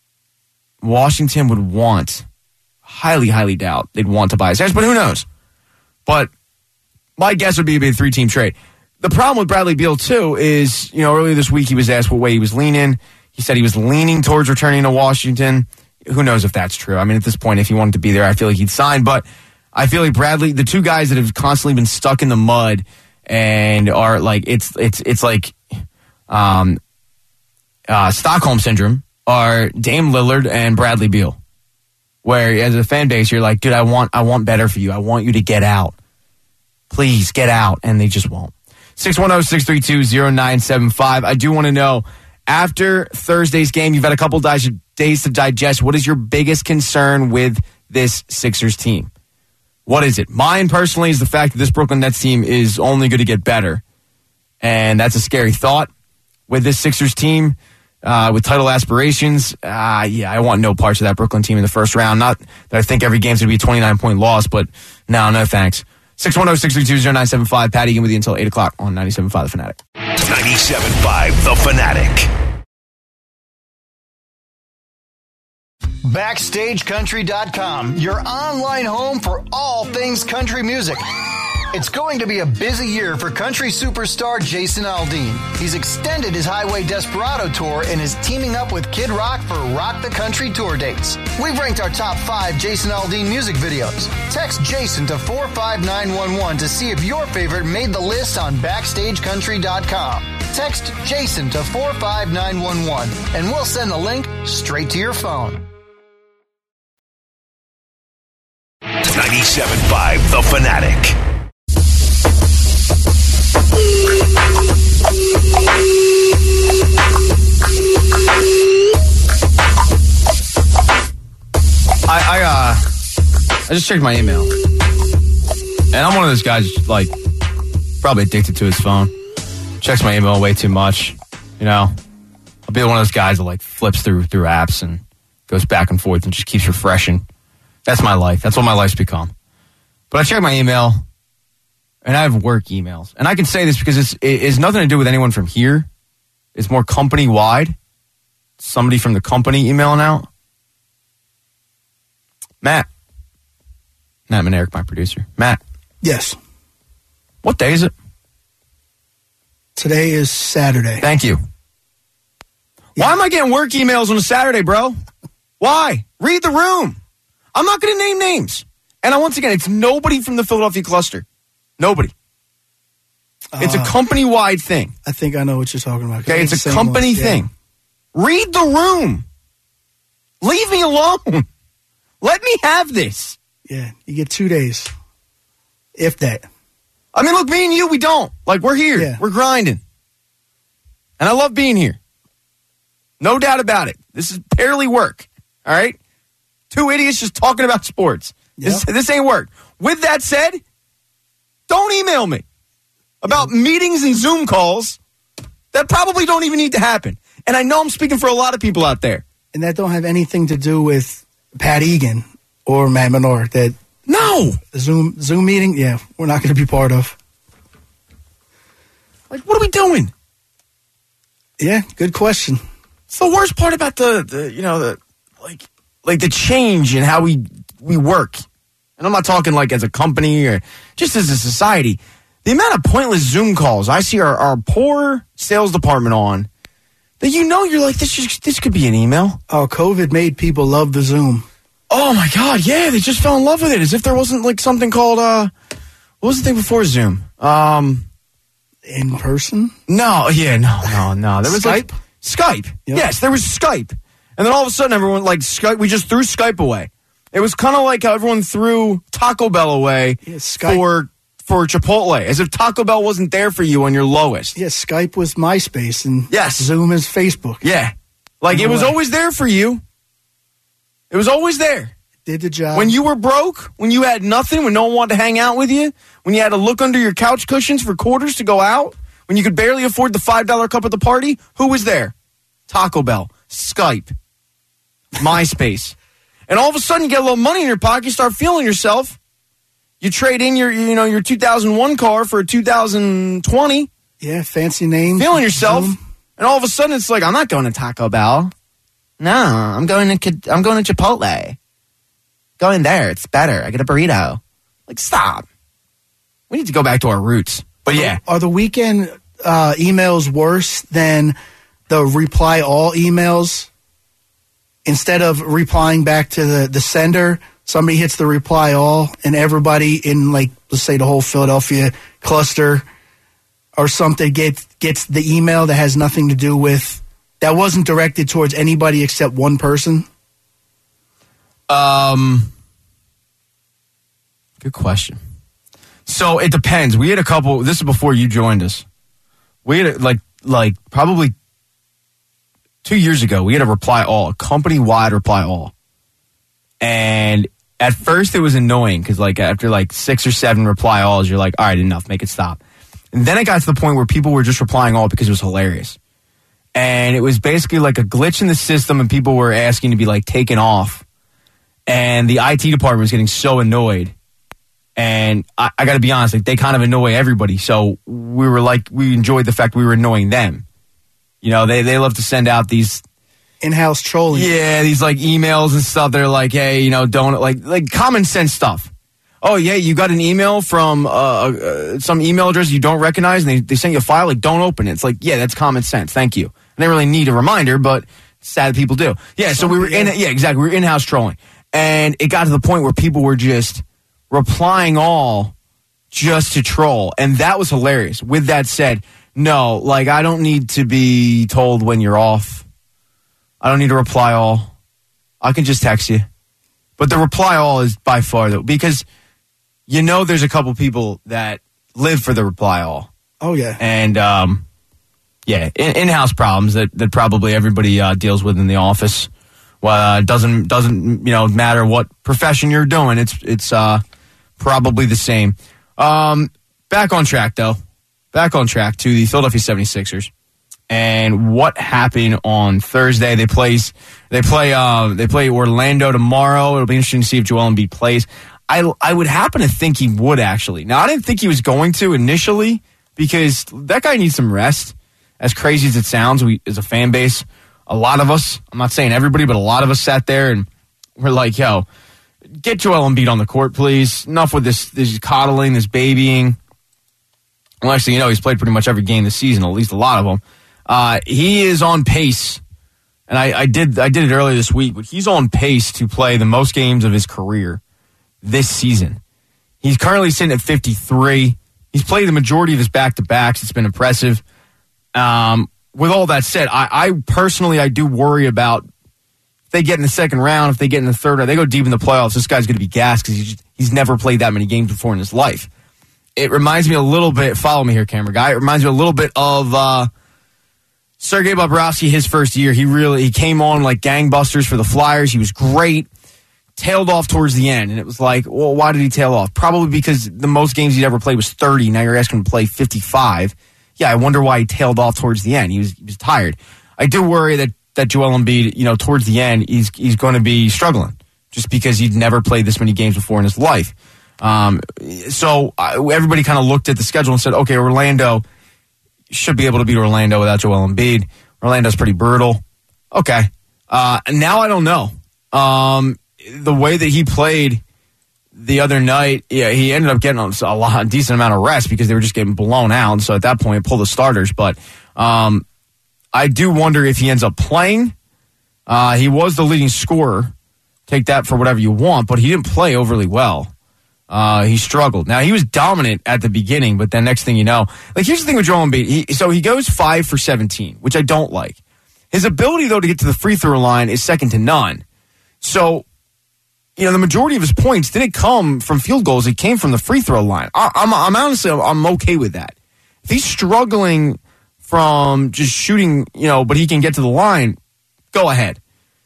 Washington would want, highly, highly doubt they'd want Tobias Harris, but who knows? But my guess would be it'd be a three-team trade. The problem with Bradley Beal, too, is, you know, earlier this week he was asked what way he was leaning. He said he was leaning towards returning to Washington. Who knows if that's true? I mean, at this point, if he wanted to be there, I feel like he'd sign. But I feel like Bradley, the two guys that have constantly been stuck in the mud and are like, it's it's it's like um, uh, Stockholm Syndrome are Dame Lillard and Bradley Beal. Where as a fan base, you're like, dude, I want I want better for you. I want you to get out. Please get out. And they just won't. six one zero, six three two, zero nine seven five. I do want to know, after Thursday's game, you've had a couple days to digest. What is your biggest concern with this Sixers team? What is it? Mine, personally, is the fact that this Brooklyn Nets team is only going to get better. And that's a scary thought. with this Sixers team, uh, with title aspirations. Uh, yeah, I want no parts of that Brooklyn team in the first round. Not that I think every game's going to be a twenty-nine point loss, but no, no thanks. six one zero, six three two, zero nine seven five. Patty again with you until eight o'clock on ninety-seven point five The Fanatic. ninety-seven point five The Fanatic. Backstage Country dot com, your online home for all things country music. It's going to be a busy year for country superstar Jason Aldean. He's extended his Highway Desperado tour and is teaming up with Kid Rock for Rock the Country tour dates. We've ranked our top five Jason Aldean music videos. Text Jason to four five nine one one to see if your favorite made the list on Backstage Country dot com. Text Jason to four five nine one one and we'll send the link straight to your phone. ninety-seven point five The Fanatic. I I, uh, I just checked my email, and I'm one of those guys like probably addicted to his phone. Checks my email way too much, you know. I'll be one of those guys that like flips through through apps and goes back and forth and just keeps refreshing. That's my life. That's what my life's become. But I check my email, and I have work emails. And I can say this because it's, it has nothing to do with anyone from here. It's more company-wide. Somebody from the company emailing out. Matt. Matt and Eric, my producer. Matt. Yes. What day is it? Today is Saturday. Thank you. Yeah. Why am I getting work emails on a Saturday, bro? Why? Read the room. I'm not going to name names. And I, once again, it's nobody from the Philadelphia cluster. Nobody. It's uh, a company-wide thing. I think I know what you're talking about. Okay, it's a company ones, yeah. thing. Read the room. Leave me alone. Let me have this. Yeah, you get two days. If that. I mean, look, me and you, we don't. Like, we're here. Yeah. We're grinding. And I love being here. No doubt about it. This is barely work. All right? Two idiots just talking about sports. Yep. This, this ain't work. With that said, don't email me about yep. meetings and Zoom calls that probably don't even need to happen. And I know I'm speaking for a lot of people out there. And that don't have anything to do with Pat Egan or Matt Menor. That no Zoom Zoom meeting, yeah, we're not going to be part of. Like, what are we doing? Yeah, good question. It's the worst part about the, the you know, the like like the change in how we we work. And I'm not talking like as a company or just as a society. The amount of pointless Zoom calls I see our, our poor sales department on, that you know you're like, this just, this could be an email. Oh, COVID made people love the Zoom. Oh, my God, yeah, they just fell in love with it, as if there wasn't like something called, uh, what was the thing before Zoom? Um, In person? No, yeah, no, no, no. There was Skype? Like, Skype, yep. Yes, there was Skype. And then all of a sudden, everyone, like, Skype, we just threw Skype away. It was kind of like how everyone threw Taco Bell away yeah, Skype. for for Chipotle, as if Taco Bell wasn't there for you on your lowest. Yeah, Skype was MySpace, and yes. Zoom is Facebook. Yeah. Like, no it was way. always there for you. It was always there. Did the job. When you were broke, when you had nothing, when no one wanted to hang out with you, when you had to look under your couch cushions for quarters to go out, when you could barely afford the five dollar cup at the party, who was there? Taco Bell, Skype, MySpace. And all of a sudden, you get a little money in your pocket, you start feeling yourself. You trade in your, you know, your two thousand one car for a two thousand twenty. Yeah, fancy name. Feeling yourself. Zoom. And all of a sudden, it's like, I'm not going to Taco Bell. No, I'm going to, I'm going to Chipotle. Going there, it's better. I get a burrito. Like, stop. We need to go back to our roots. But yeah. Are the weekend uh, emails worse than the reply all emails? Instead of replying back to the, the sender, somebody hits the reply all, and everybody in, like, let's say the whole Philadelphia cluster or something gets gets the email that has nothing to do with, that wasn't directed towards anybody except one person? Um, good question. So it depends. We had a couple, this is before you joined us. We had a, like, like probably two years ago, we had a reply all, a company-wide reply all. And at first it was annoying because, like, after like six or seven reply alls, you're like, all right, enough, make it stop. And then it got to the point where people were just replying all because it was hilarious. And it was basically like a glitch in the system, and people were asking to be like taken off. And the I T department was getting so annoyed. And I, I got to be honest, like they kind of annoy everybody. So we were like, we enjoyed the fact we were annoying them. You know, they, they love to send out these in-house trolling. Yeah, these like emails and stuff. They're like, hey, you know, don't like like common sense stuff. Oh yeah, you got an email from uh, uh, some email address you don't recognize, and they they sent you a file. Like, don't open it. It's like, yeah, that's common sense. Thank you. I didn't really need a reminder, but sad people do. Yeah, so we were in. Yeah, exactly. We were in-house trolling, and it got to the point where people were just replying all just to troll, and that was hilarious. With that said, no, like I don't need to be told when you're off. I don't need to reply all. I can just text you. But the reply all is by far though, because you know there's a couple people that live for the reply all. Oh yeah, and um, yeah, in- in-house problems that, that probably everybody uh, deals with in the office. Well, uh, doesn't doesn't you know matter what profession you're doing. It's it's uh, probably the same. Um, back on track though. Back on track to the Philadelphia seventy-sixers and what happened on Thursday. They plays they play uh, they play Orlando tomorrow. It'll be interesting to see if Joel Embiid plays. I I would happen to think he would actually. Now I didn't think he was going to initially because that guy needs some rest. As crazy as it sounds, we as a fan base, a lot of us, I'm not saying everybody, but a lot of us sat there and we're like, yo, get Joel Embiid on the court, please. Enough with this this coddling, this babying. Well, actually, you know, he's played pretty much every game this season, at least a lot of them. Uh, he is on pace, and I, I did I did it earlier this week, but he's on pace to play the most games of his career this season. He's currently sitting at fifty-three. He's played the majority of his back-to-backs. It's been impressive. Um, with all that said, I, I personally, I do worry about if they get in the second round, if they get in the third round, they go deep in the playoffs, this guy's going to be gassed because he's, he's never played that many games before in his life. It reminds me a little bit, follow me here, camera guy, it reminds me a little bit of uh, Sergei Bobrovsky, his first year. He really, he came on like gangbusters for the Flyers. He was great, tailed off towards the end. And it was like, well, why did he tail off? Probably because the most games he'd ever played was thirty. Now you're asking him to play fifty-five. Yeah, I wonder why he tailed off towards the end. He was he was tired. I do worry that, that Joel Embiid, you know, towards the end, he's he's going to be struggling just because he'd never played this many games before in his life. Um, so uh, everybody kind of looked at the schedule and said, okay, Orlando should be able to beat Orlando without Joel Embiid. Orlando's pretty brutal. Okay. Uh, now I don't know. Um, the way that he played the other night, yeah, he ended up getting a lot, a decent amount of rest because they were just getting blown out. So at that point, pull the starters. But um, I do wonder if he ends up playing. Uh, he was the leading scorer. Take that for whatever you want, but he didn't play overly well. Uh, he struggled. Now, he was dominant at the beginning, but then next thing you know, like here's the thing with Joel Embiid. He, so he goes five for seventeen, which I don't like. His ability, though, to get to the free throw line is second to none. So, you know, the majority of his points didn't come from field goals. It came from the free throw line. I, I'm, I'm honestly, I'm okay with that. If he's struggling from just shooting, you know, but he can get to the line, go ahead.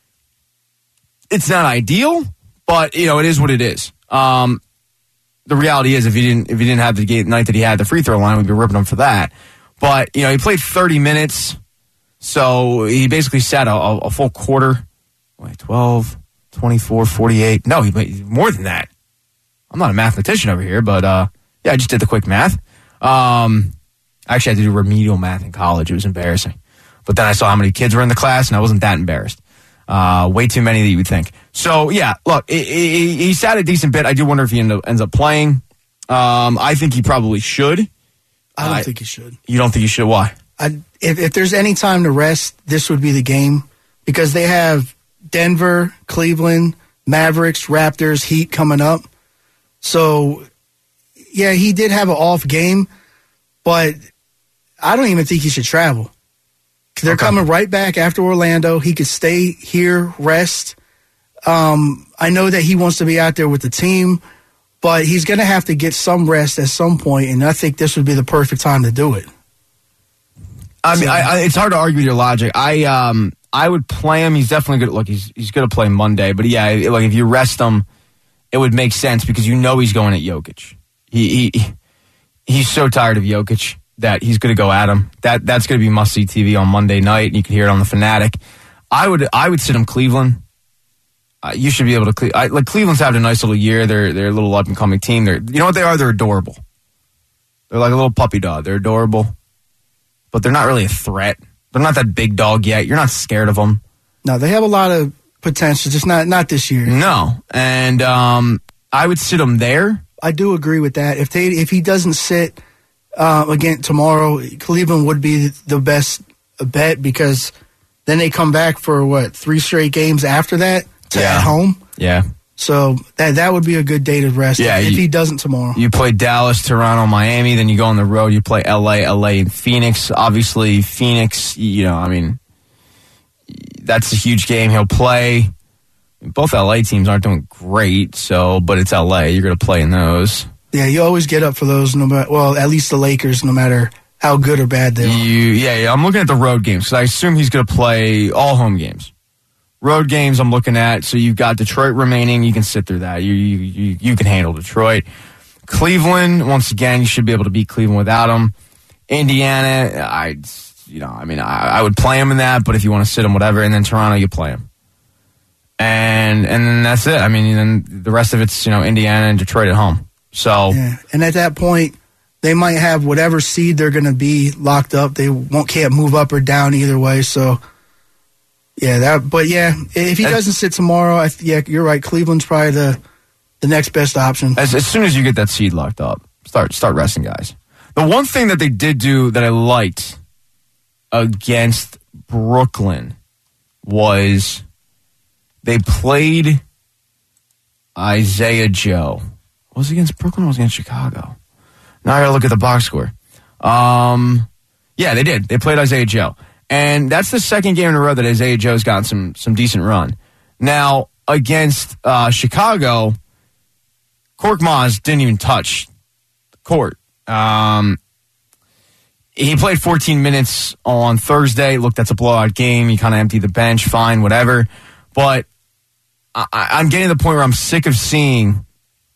It's not ideal, but, you know, it is what it is. Um, The reality is, if he didn't, if he didn't have the game night that he had, the free throw line, we'd be ripping him for that. But you know, he played thirty minutes, so he basically sat a, a, a full quarter. Wait, twelve, twenty-four, forty-eight. No, he played more than that. I'm not a mathematician over here, but uh, yeah, I just did the quick math. Um, I actually had to do remedial math in college. It was embarrassing, but then I saw how many kids were in the class, and I wasn't that embarrassed. Uh, way too many that you would think. So, yeah, look, he, he, he sat a decent bit. I do wonder if he end up, ends up playing. Um, I think he probably should. I don't uh, think he should. You don't think he should? Why? I, if, if there's any time to rest, this would be the game because they have Denver, Cleveland, Mavericks, Raptors, Heat coming up. So, yeah, he did have an off game, but I don't even think he should travel. They're okay. Coming right back after Orlando. He could stay here, rest. Um, I know that he wants to be out there with the team, but he's going to have to get some rest at some point, and I think this would be the perfect time to do it. I mean, so, I, I, it's hard to argue with your logic. I um, I would play him. He's definitely good. Look, he's he's going to play Monday, but yeah, like if you rest him, it would make sense because you know he's going at Jokic. He he he's so tired of Jokic. that he's going to go at him. That that's going to be must-see T V on Monday night, and you can hear it on the Fanatic. I would I would sit him Cleveland. Uh, you should be able to. Cle- I, like Cleveland's having a nice little year. They're they're a little up and coming team. They're you know what they are. They're adorable. They're like a little puppy dog. They're adorable, but they're not really a threat. They're not that big dog yet. You're not scared of them. No, they have a lot of potential, just not not this year. No, and um, I would sit him there. I do agree with that. If they if he doesn't sit uh, again tomorrow, Cleveland would be the best bet because then they come back for what three straight games after that to Yeah. at home. Yeah. So that that would be a good day to rest. Yeah, if you- he doesn't tomorrow. You play Dallas, Toronto, Miami, then you go on the road. You play L A, L A, and Phoenix. Obviously, Phoenix, you know, I mean, that's a huge game he'll play. Both L A teams aren't doing great, so but it's L A. You're going to play in those. Yeah, you always get up for those. No matter well, at least the Lakers, no matter how good or bad they are. You, yeah, yeah. I'm looking at the road games because I assume he's going to play all home games. Road games I'm looking at, so you've got Detroit remaining. You can sit through that. You you you, you can handle Detroit. Cleveland, once again, you should be able to beat Cleveland without him. Indiana, I, you know, I mean, I, I would play him in that, but if you want to sit him, whatever. And then Toronto, you play him. And and then that's it. I mean, then the rest of it's, you know, Indiana and Detroit at home. So Yeah, and at that point, they might have whatever seed they're going to be locked up. They won't can't move up or down either way. So, yeah, that. But yeah, if he And- doesn't sit tomorrow, I, yeah, you're right. Cleveland's probably the the next best option. as as soon as you get that seed locked up, start start resting guys. The one thing that they did do that I liked against Brooklyn was they played Isaiah Joe. Was it against Brooklyn or was it against Chicago? Now I gotta look at the box score. Um, yeah, they did. They played Isaiah Joe. And that's the second game in a row that Isaiah Joe's gotten some some decent run. Now, against uh, Chicago, Korkmaz didn't even touch the court. Um, he played fourteen minutes on Thursday. Look, that's a blowout game. He kind of emptied the bench. Fine, whatever. But I, I'm getting to the point where I'm sick of seeing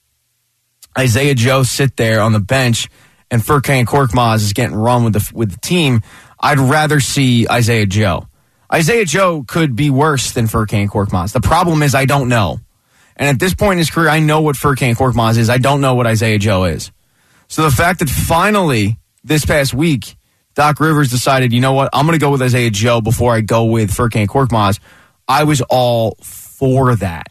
Isaiah Joe sit there on the bench and Furkan Korkmaz is getting run with the with the team. I'd rather see Isaiah Joe. Isaiah Joe could be worse than Furkan Korkmaz. The problem is I don't know. And at this point in his career, I know what Furkan Korkmaz is. I don't know what Isaiah Joe is. So the fact that finally, this past week, Doc Rivers decided, you know what, I'm going to go with Isaiah Joe before I go with Furkan Korkmaz, I was all for that.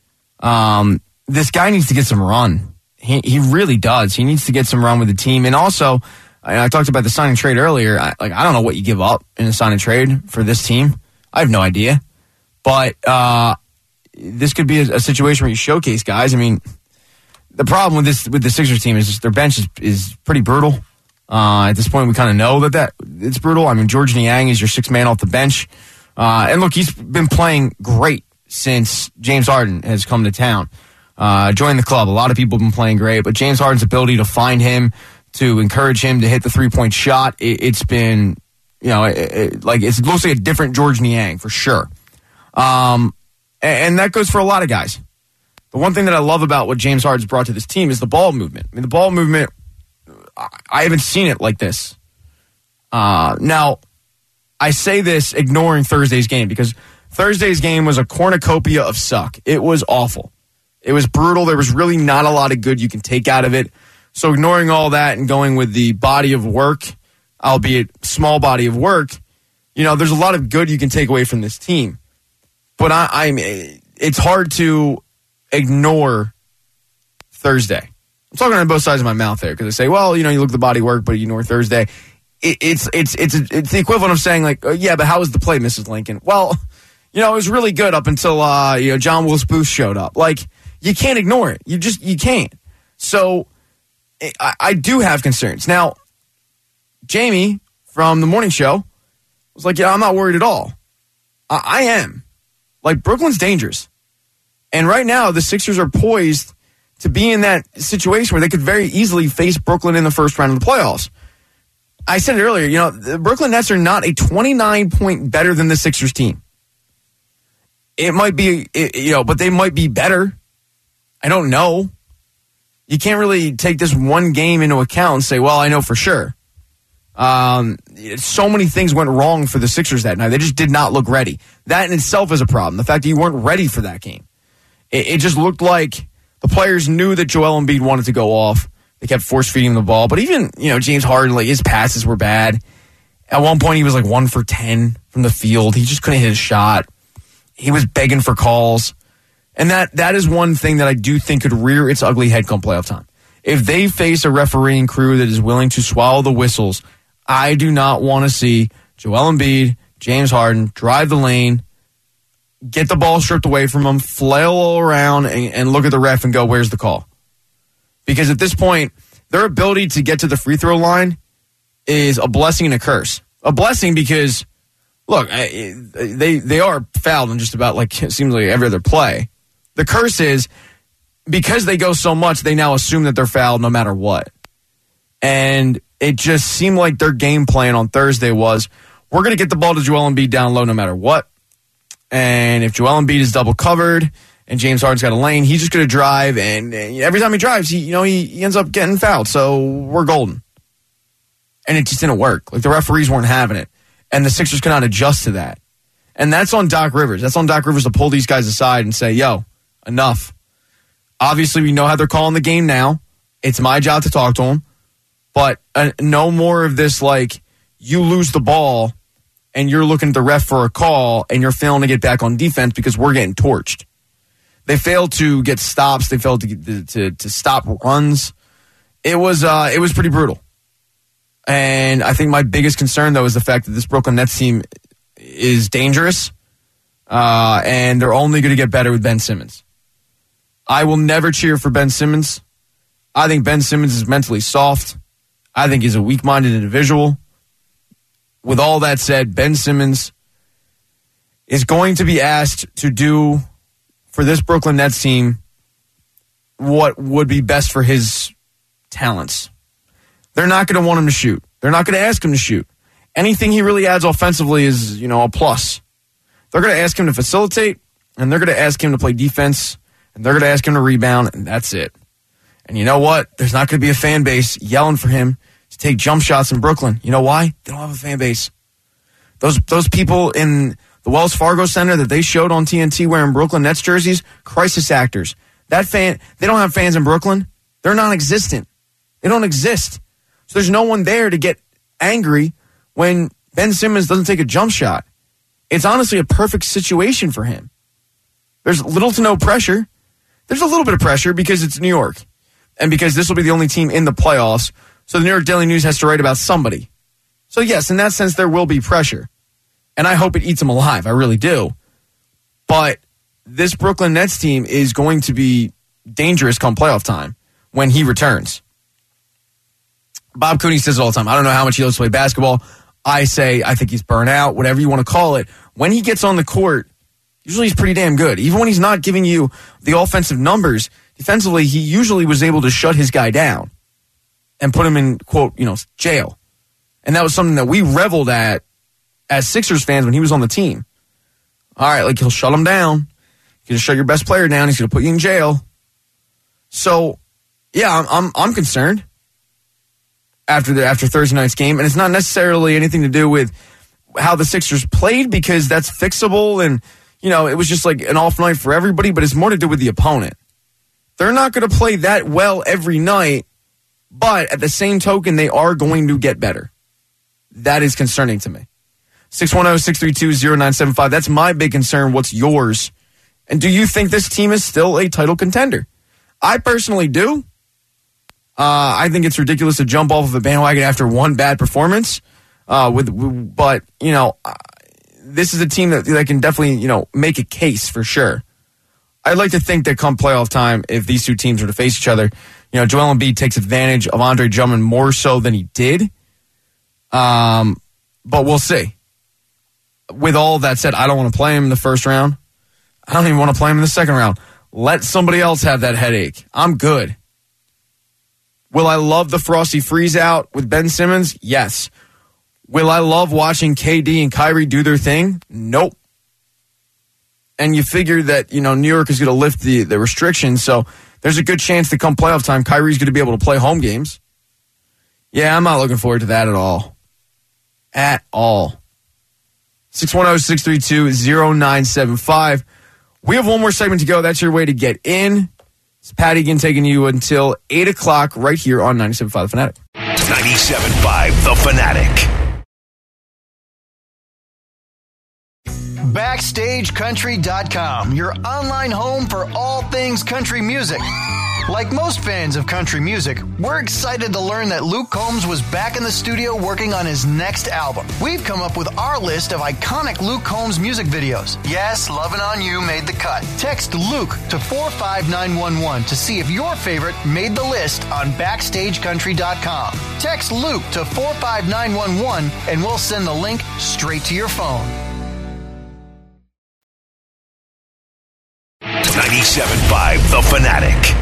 Um, this guy needs to get some run. He he really does. He needs to get some run with the team. And also, and I talked about the sign and trade earlier. I, like I don't know what you give up in a sign and trade for this team. I have no idea. But uh, this could be a, a situation where you showcase guys. I mean, the problem with this with the Sixers team is just their bench is, is pretty brutal. Uh, at this point, we kind of know that, that it's brutal. I mean, George Niang is your sixth man off the bench. Uh, and look, he's been playing great since James Harden has come to town. Uh, joined the club. A lot of people have been playing great, but James Harden's ability to find him, to encourage him to hit the three-point shot, it, it's been, you know, it, it, like it looks like a different George Niang for sure. Um, and, and that goes for a lot of guys. The one thing that I love about what James Harden's brought to this team is the ball movement. I mean, the ball movement, I, I haven't seen it like this. Uh, now, I say this ignoring Thursday's game because Thursday's game was a cornucopia of suck. It was awful. It was brutal. There was really not a lot of good you can take out of it. So ignoring all that and going with the body of work, albeit small body of work, you know, there's a lot of good you can take away from this team. But I, I'm, it's hard to ignore Thursday. I'm talking on both sides of my mouth there because I say, well, you know, you look at the body of work, but you ignore Thursday. It, it's it's it's it's the equivalent of saying like, oh, yeah, but how was the play, Missus Lincoln? Well, you know, it was really good up until uh, you know John Wilkes Booth showed up. Like, you can't ignore it. You just you can't. So I, I do have concerns. Now, Jamie from the morning show was like, yeah, I'm not worried at all. I, I am. Like, Brooklyn's dangerous. And right now, the Sixers are poised to be in that situation where they could very easily face Brooklyn in the first round of the playoffs. I said it earlier, you know, the Brooklyn Nets are not a twenty-nine point better than the Sixers team. It might be, it, you know, but they might be better. I don't know. You can't really take this one game into account and say, well, I know for sure. Um, so many things went wrong for the Sixers that night. They just did not look ready. That in itself is a problem. The fact that you weren't ready for that game. It, it just looked like the players knew that Joel Embiid wanted to go off. They kept force-feeding him the ball. But even, you know, James Harden, like, his passes were bad. At one point, he was like one for ten from the field. He just couldn't hit a shot. He was begging for calls. And that that is one thing that I do think could rear its ugly head come playoff time. If they face a refereeing crew that is willing to swallow the whistles, I do not want to see Joel Embiid, James Harden, drive the lane, get the ball stripped away from him, flail all around, and, and look at the ref and go, where's the call? Because at this point, their ability to get to the free throw line is a blessing and a curse. A blessing because, look, they they are fouled on just about, like, it seems like every other play. The curse is, because they go so much, they now assume that they're fouled no matter what. And it just seemed like their game plan on Thursday was, we're going to get the ball to Joel Embiid down low no matter what. And if Joel Embiid is double covered and James Harden's got a lane, he's just going to drive. And every time he drives, he you know he, he ends up getting fouled. So we're golden. And it just didn't work. Like, the referees weren't having it. And the Sixers could not adjust to that. And that's on Doc Rivers. That's on Doc Rivers to pull these guys aside and say, yo, enough. Obviously, we know how they're calling the game now. It's my job to talk to them. But uh, no more of this, like, you lose the ball and you're looking at the ref for a call and you're failing to get back on defense because we're getting torched. They failed to get stops. They failed to get, to, to stop runs. It was uh, it was pretty brutal. And I think my biggest concern, though, is the fact that this Brooklyn Nets team is dangerous, uh, and they're only going to get better with Ben Simmons. I will never cheer for Ben Simmons. I think Ben Simmons is mentally soft. I think he's a weak-minded individual. With all that said, Ben Simmons is going to be asked to do for this Brooklyn Nets team what would be best for his talents. They're not going to want him to shoot. They're not going to ask him to shoot. Anything he really adds offensively is, you know, a plus. They're going to ask him to facilitate, and they're going to ask him to play defense, and they're going to ask him to rebound, and that's it. And you know what? There's not going to be a fan base yelling for him to take jump shots in Brooklyn. You know why? They don't have a fan base. Those those people in the Wells Fargo Center that they showed on T N T wearing Brooklyn Nets jerseys, crisis actors. That fan, they don't have fans in Brooklyn. They're non-existent. They don't exist. So there's no one there to get angry when Ben Simmons doesn't take a jump shot. It's honestly a perfect situation for him. There's little to no pressure. There's a little bit of pressure because it's New York and because this will be the only team in the playoffs. So the New York Daily News has to write about somebody. So yes, in that sense, there will be pressure. And I hope it eats him alive. I really do. But this Brooklyn Nets team is going to be dangerous come playoff time when he returns. Bob Cooney says it all the time. I don't know how much he loves to play basketball. I say I think he's burnt out, whatever you want to call it. When he gets on the court, usually he's pretty damn good. Even when he's not giving you the offensive numbers, defensively, he usually was able to shut his guy down and put him in, quote, you know, jail. And that was something that we reveled at as Sixers fans when he was on the team. All right, like, he'll shut him down. He'll shut your best player down. He's going to put you in jail. So, yeah, I'm I'm, I'm concerned after the after Thursday night's game. And it's not necessarily anything to do with how the Sixers played because that's fixable. And, you know, it was just like an off night for everybody. But it's more to do with the opponent. They're not going to play that well every night. But at the same token, they are going to get better. That is concerning to me. six one zero, six three two, zero nine seven five. That's my big concern. What's yours? And do you think this team is still a title contender? I personally do. Uh, I think it's ridiculous to jump off of a bandwagon after one bad performance. Uh, with, but, you know, uh, this is a team that, that can definitely, you know, make a case for sure. I'd like to think that come playoff time, if these two teams were to face each other, you know, Joel Embiid takes advantage of Andre Drummond more so than he did. Um, but we'll see. With all that said, I don't want to play him in the first round. I don't even want to play him in the second round. Let somebody else have that headache. I'm good. Will I love the frosty freeze out with Ben Simmons? Yes. Will I love watching K D and Kyrie do their thing? Nope. And you figure that, you know, New York is going to lift the, the restrictions, so there's a good chance that come playoff time, Kyrie's going to be able to play home games. Yeah, I'm not looking forward to that at all. at all. six one zero, six three two, zero nine seven five. We have one more segment to go. That's your way to get in. It's Patty again taking you until eight o'clock right here on ninety-seven point five The Fanatic. ninety-seven point five The Fanatic. Backstage Country dot com, your online home for all things country music. Like most fans of country music, we're excited to learn that Luke Combs was back in the studio working on his next album. We've come up with our list of iconic Luke Combs music videos. Yes, Lovin' On You made the cut. Text Luke to four five nine one one to see if your favorite made the list on Backstage Country dot com. Text Luke to four five nine one one and we'll send the link straight to your phone. ninety-seven point five The Fanatic.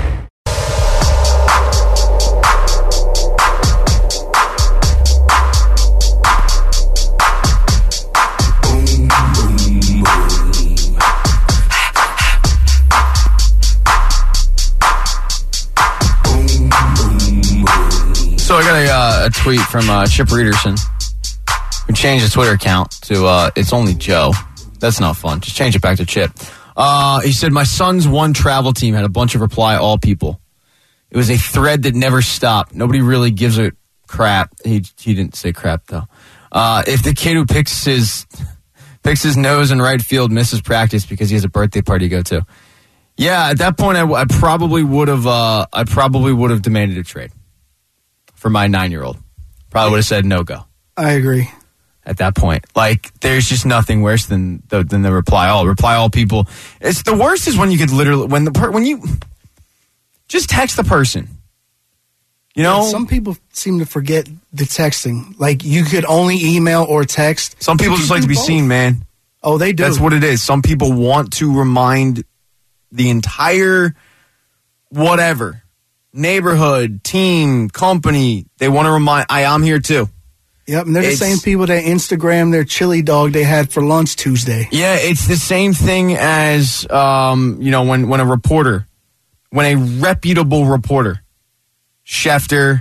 So I got a, uh, a tweet from uh, Chip Reederson, who changed his Twitter account to uh, It's Only Joe. That's not fun. Just change it back to Chip. Uh, he said, my son's one travel team had a bunch of reply all people. It was a thread that never stopped. Nobody really gives a crap. He he didn't say crap, though. Uh, if the kid who picks his picks his nose in right field misses practice because he has a birthday party to go to. Yeah, at that point, I, I probably would have uh, I probably would have demanded a trade for my nine-year-old. Probably would have said no go. I agree. At that point, like, there's just nothing worse than the, than the reply all. Reply all people. It's the worst is when you could literally when the per, when you just text the person. You know, and some people seem to forget the texting. Like, you could only email or text. Some people just like to be both. Seen, man. Oh, they do. That's what it is. Some people want to remind the entire whatever neighborhood, team, company. They want to remind, I am here too. Yep, and they're the it's, same people that Instagram their chili dog they had for lunch Tuesday. Yeah, it's the same thing as, um, you know, when, when a reporter, when a reputable reporter, Schefter,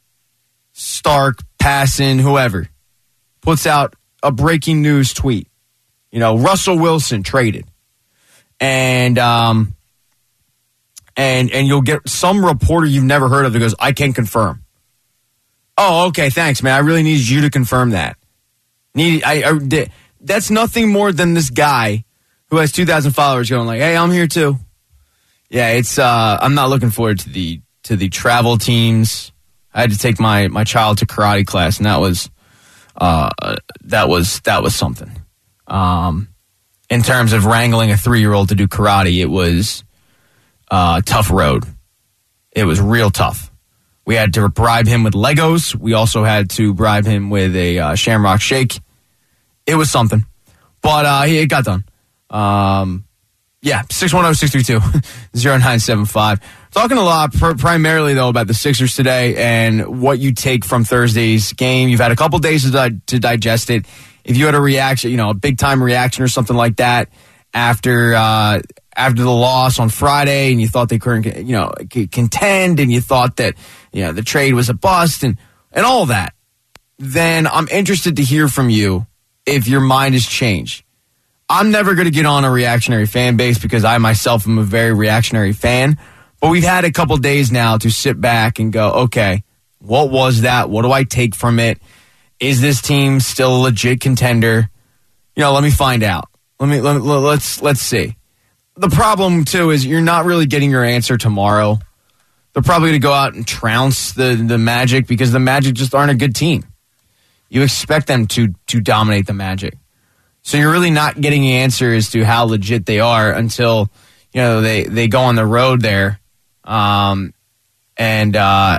Stark, Passon, whoever, puts out a breaking news tweet. You know, Russell Wilson traded. And, um, and, and you'll get some reporter you've never heard of that goes, I can confirm. Oh, okay, thanks, man. I really need you to confirm that. Need I, I that's nothing more than this guy who has two thousand followers going like, "Hey, I'm here too." Yeah, it's uh I'm not looking forward to the to the travel teams. I had to take my my child to karate class, and that was uh that was that was something. Um in terms of wrangling a three-year-old to do karate, it was uh, a tough road. It was real tough. We had to bribe him with Legos. We also had to bribe him with a uh, Shamrock Shake. It was something. But uh, it got done. Um, yeah, six one zero, six three two, zero nine seven five. Talking a lot, pr- primarily, though, about the Sixers today and what you take from Thursday's game. You've had a couple days to, di- to digest it. If you had a reaction, you know, a big-time reaction or something like that after uh, after the loss on Friday, and you thought they couldn't, you know, contend, and you thought that, you know, the trade was a bust, and, and all that, then I'm interested to hear from you if your mind has changed. I'm never going to get on a reactionary fan base because I myself am a very reactionary fan, but we've had a couple days now to sit back and go, okay, what was that? What do I take from it? Is this team still a legit contender? You know, let me find out. Let me, let me let's let's see. The problem too is you're not really getting your answer tomorrow. They're probably going to go out and trounce the the Magic because the Magic just aren't a good team. You expect them to to dominate the Magic, so you're really not getting an answer as to how legit they are until, you know, they they go on the road there, um, and uh,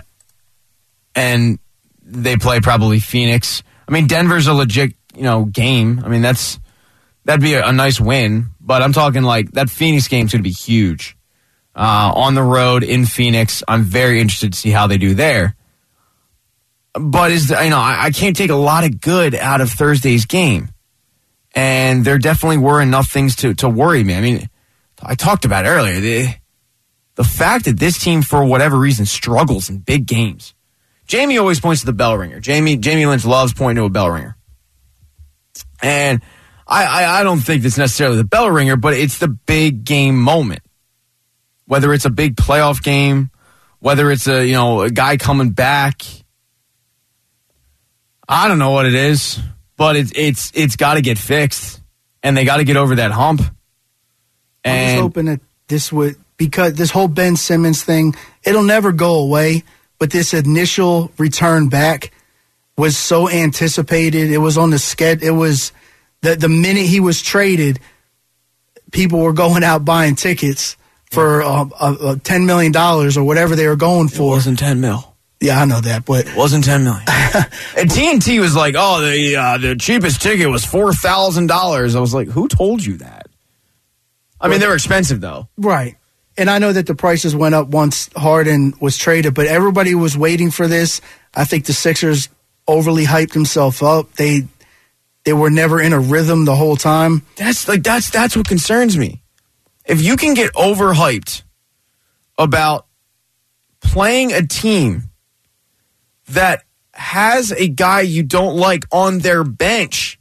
and. They play probably Phoenix. I mean, Denver's a legit, you know, game. I mean, that's that'd be a, a nice win. But I'm talking like that Phoenix game's going to be huge. Uh, on the road in Phoenix, I'm very interested to see how they do there. But is you know, I, I can't take a lot of good out of Thursday's game, and there definitely were enough things to to worry me. I mean, I talked about it earlier the the fact that this team, for whatever reason, struggles in big games. Jamie always points to the bell ringer. Jamie Jamie Lynch loves pointing to a bell ringer. And I, I, I don't think it's necessarily the bell ringer, but it's the big game moment. Whether it's a big playoff game, whether it's a, you know, a guy coming back. I don't know what it is, but it's it's it's got to get fixed, and they got to get over that hump. And I'm just hoping that this would, because this whole Ben Simmons thing, it'll never go away, but this initial return back was so anticipated. It was on the sked. It was the the minute he was traded, people were going out buying tickets for uh, uh, uh, ten million dollars or whatever they were going for. It wasn't ten mil. Yeah, I know that, but it wasn't ten million. And T N T was like, "Oh, the uh, the cheapest ticket was four thousand dollars." I was like, "Who told you that?" I mean, they were expensive though, right? And I know that the prices went up once Harden was traded, but everybody was waiting for this. I think the Sixers overly hyped themselves up. They they were never in a rhythm the whole time. That's like that's that's what concerns me. If you can get overhyped about playing a team that has a guy you don't like on their bench,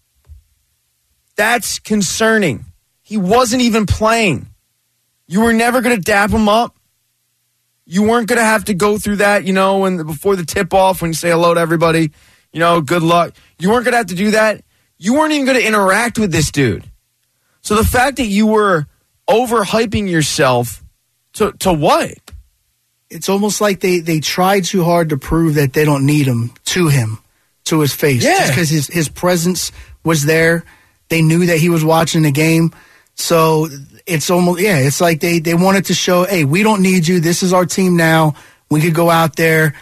that's concerning. He wasn't even playing. You were never going to dap him up. You weren't going to have to go through that, you know, when before the tip-off, when you say hello to everybody, you know, good luck. You weren't going to have to do that. You weren't even going to interact with this dude. So the fact that you were overhyping yourself to to what? It's almost like they, they tried too hard to prove that they don't need him to him, to his face. Yeah. Just because his, his presence was there. They knew that he was watching the game. So it's almost, yeah, it's like they, they wanted to show, hey, we don't need you. This is our team now. We could go out there.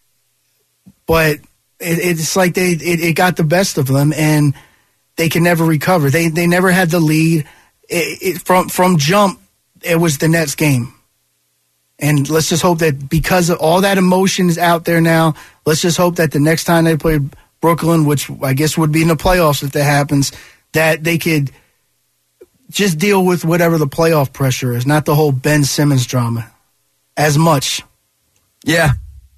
But it, it's like they it, it got the best of them, and they can never recover. They they never had the lead. It, it, from from jump, it was the Nets game. And let's just hope that because of all that emotion is out there now, let's just hope that the next time they play Brooklyn, which I guess would be in the playoffs if that happens, that they could just deal with whatever the playoff pressure is, not the whole Ben Simmons drama as much. Yeah.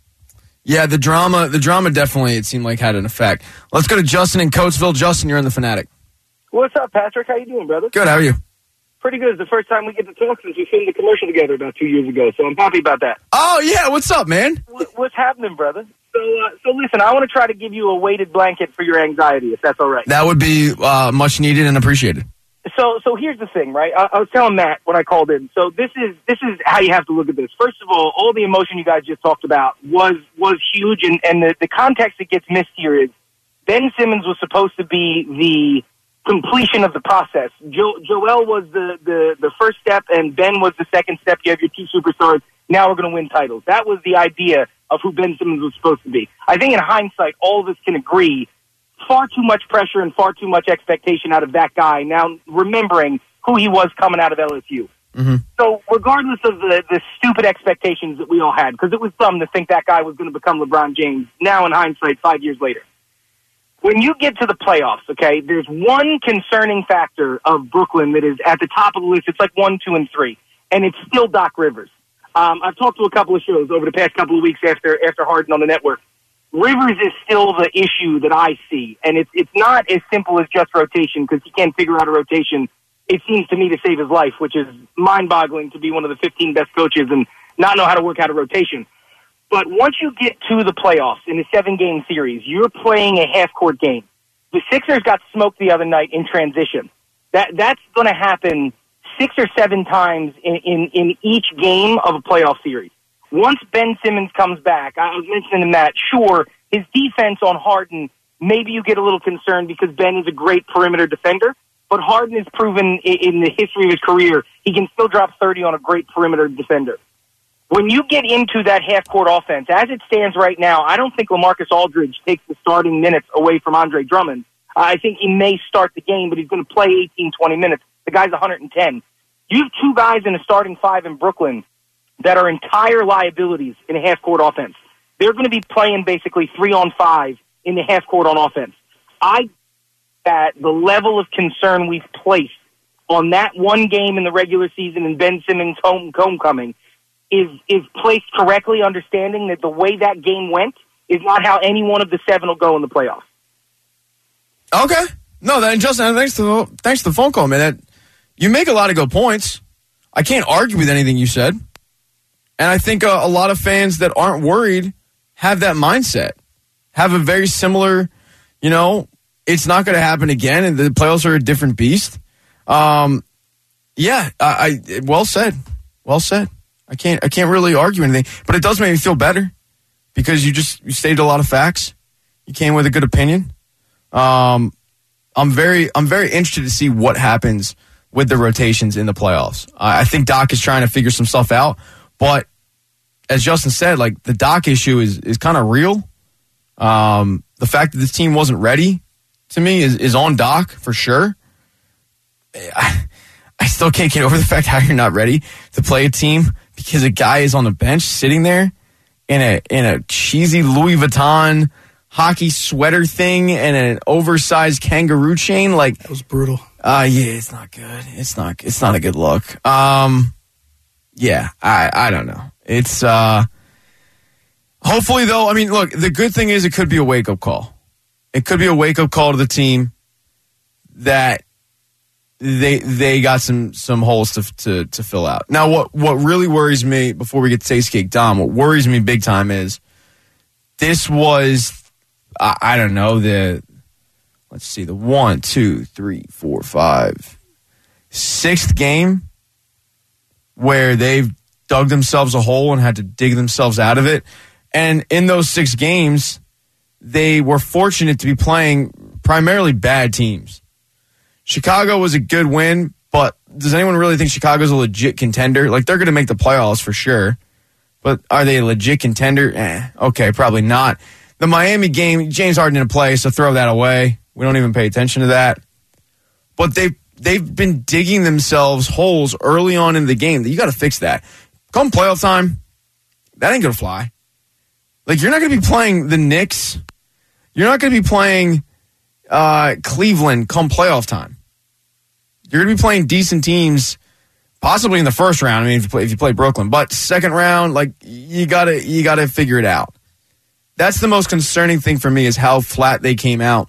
Yeah, the drama the drama definitely, it seemed like, had an effect. Let's go to Justin in Coatesville. Justin, you're in the Fanatic. What's up, Patrick? How you doing, brother? Good, how are you? Pretty good. It's the first time we get to talk since we filmed the commercial together about two years ago, so I'm happy about that. Oh, yeah. What's up, man? What, what's happening, brother? So, uh, so listen, I want to try to give you a weighted blanket for your anxiety, if that's all right. That would be uh, much needed and appreciated. So, so here's the thing, right? I, I was telling Matt when I called in. So this is this is how you have to look at this. First of all, all the emotion you guys just talked about was was huge, and, and the, the context that gets missed here is Ben Simmons was supposed to be the completion of the process. Jo- Joel was the, the, the first step, and Ben was the second step. You have your two superstars. Now we're going to win titles. That was the idea of who Ben Simmons was supposed to be. I think in hindsight, all of us can agree far too much pressure and far too much expectation out of that guy, now remembering who he was coming out of L S U. Mm-hmm. So regardless of the, the stupid expectations that we all had, because it was dumb to think that guy was going to become LeBron James, now in hindsight, five years later. When you get to the playoffs, okay, there's one concerning factor of Brooklyn that is at the top of the list. It's like one, two, and three, and it's still Doc Rivers. Um, I've talked to a couple of shows over the past couple of weeks after after Harden on the network. Rivers is still the issue that I see, and it's it's not as simple as just rotation, because he can't figure out a rotation, it seems to me, to save his life, which is mind-boggling to be one of the fifteen best coaches and not know how to work out a rotation. But once you get to the playoffs in a seven-game series, you're playing a half-court game. The Sixers got smoked the other night in transition. That That's going to happen six or seven times in, in, in each game of a playoff series. Once Ben Simmons comes back, I was mentioning to Matt, sure, his defense on Harden, maybe you get a little concerned because Ben is a great perimeter defender, but Harden has proven in the history of his career he can still drop thirty on a great perimeter defender. When you get into that half-court offense, as it stands right now, I don't think LaMarcus Aldridge takes the starting minutes away from Andre Drummond. Uh, I think he may start the game, but he's going to play eighteen, twenty minutes. The guy's one hundred ten. You have two guys in a starting five in Brooklyn that are entire liabilities in a half-court offense. They're going to be playing basically three-on-five in the half-court on offense. I that the level of concern we've placed on that one game in the regular season and Ben Simmons' home homecoming is is placed correctly, understanding that the way that game went is not how any one of the seven will go in the playoffs. Okay. No, that, Justin, thanks to, the, thanks to the phone call, man. That, you make a lot of good points. I can't argue with anything you said. And I think uh, a lot of fans that aren't worried have that mindset, have a very similar, you know, it's not going to happen again, and the playoffs are a different beast. Um, yeah, I, I well said. Well said. I can't I can't really argue anything, but it does make me feel better because you just you stated a lot of facts. You came with a good opinion. Um, I'm very I'm very interested to see what happens with the rotations in the playoffs. I, I think Doc is trying to figure some stuff out, but as Justin said, like the Doc issue is is kind of real. Um, the fact that this team wasn't ready to me is, is on Doc for sure. I, I still can't get over the fact how you're not ready to play a team because a guy is on the bench sitting there in a in a cheesy Louis Vuitton hockey sweater thing and an oversized kangaroo chain. Like that was brutal. Uh yeah, it's not good. It's not it's not a good look. Um yeah, I I don't know. It's uh hopefully though, I mean, look, the good thing is it could be a wake up call. It could be a wake up call to the team that they they got some some holes to to to fill out. Now, what what really worries me before we get to Taste Cake Dom, what worries me big time is this was I, I don't know the let's see the one two three four five sixth game where they've dug themselves a hole and had to dig themselves out of it, and in those six games they were fortunate to be playing primarily bad teams. Chicago was a good win, but does anyone really think Chicago's a legit contender? Like, they're going to make the playoffs for sure, but are they a legit contender? Eh, okay, probably not. The Miami game, James Harden didn't play, so throw that away. We don't even pay attention to that. But they've, they've been digging themselves holes early on in the game. You got to fix that. Come playoff time, that ain't going to fly. Like, you're not going to be playing the Knicks. You're not going to be playing uh, Cleveland come playoff time. You're going to be playing decent teams, possibly in the first round. I mean, if you play, if you play Brooklyn, but second round, like you gotta you gotta figure it out. That's the most concerning thing for me is how flat they came out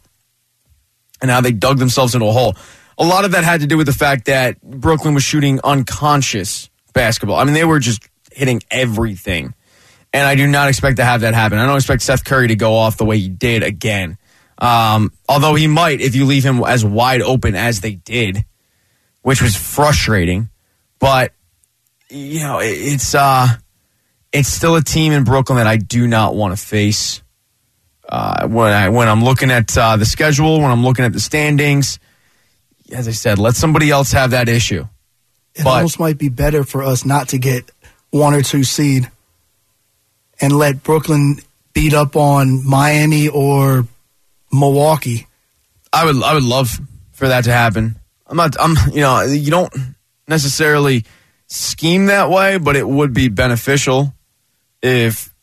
and how they dug themselves into a hole. A lot of that had to do with the fact that Brooklyn was shooting unconscious basketball. I mean, they were just hitting everything, and I do not expect to have that happen. I don't expect Seth Curry to go off the way he did again. Um, although he might if you leave him as wide open as they did, which was frustrating. But, you know, it, it's uh, it's still a team in Brooklyn that I do not want to face. Uh, when, I, when I'm looking at uh, the schedule, when I'm looking at the standings, as I said, let somebody else have that issue. It but, almost might be better for us not to get one or two seed and let Brooklyn beat up on Miami or Milwaukee. I would I would love for that to happen. I'm not I'm you know, you don't necessarily scheme that way, but it would be beneficial if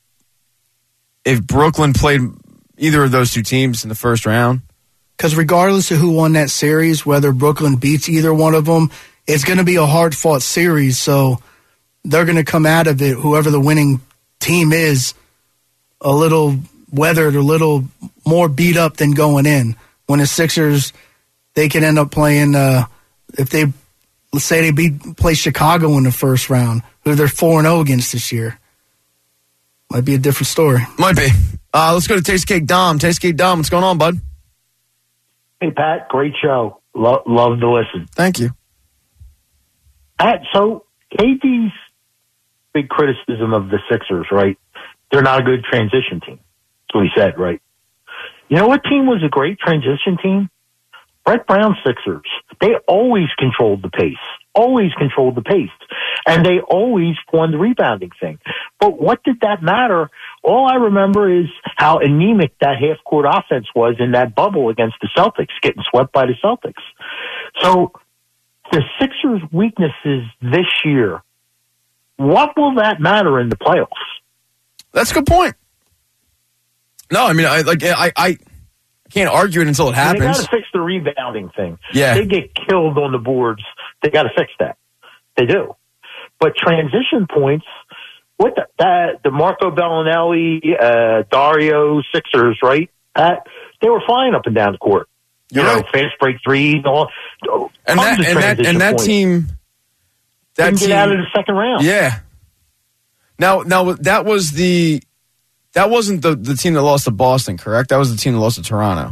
if Brooklyn played either of those two teams in the first round. Because regardless of who won that series, whether Brooklyn beats either one of them, it's going to be a hard-fought series, so they're going to come out of it, whoever the winning team is, a little weathered, a little more beat up than going in. When the Sixers, they can end up playing, uh, if they, let's say they beat play Chicago in the first round, who they're four and oh against this year. Might be a different story. Might be. Uh, let's go to Taste Cake Dom. Taste Cake Dom, what's going on, bud? Hey, Pat, great show. Lo- love to listen. Thank you. Pat, so K D's big criticism of the Sixers, right? They're not a good transition team. That's what he said, right? You know what team was a great transition team? Brett Brown Sixers. They always controlled the pace. Always controlled the pace. And they always won the rebounding thing. But what did that matter? All I remember is how anemic that half-court offense was in that bubble against the Celtics, getting swept by the Celtics. So the Sixers' weaknesses this year, what will that matter in the playoffs? That's a good point. No, I mean, I like I I can't argue it until it happens. They got to fix the rebounding thing. Yeah, they get killed on the boards. They got to fix that. They do. But transition points, what the, that the Marco Bellinelli, uh, Dario Sixers, right? Pat, they were flying up and down the court. You You're know, right. fast break threes, all And that tons of and that and transition that points. team that Didn't team get out of the second round. Yeah. Now now that was the that wasn't the, the team that lost to Boston, correct? That was the team that lost to Toronto.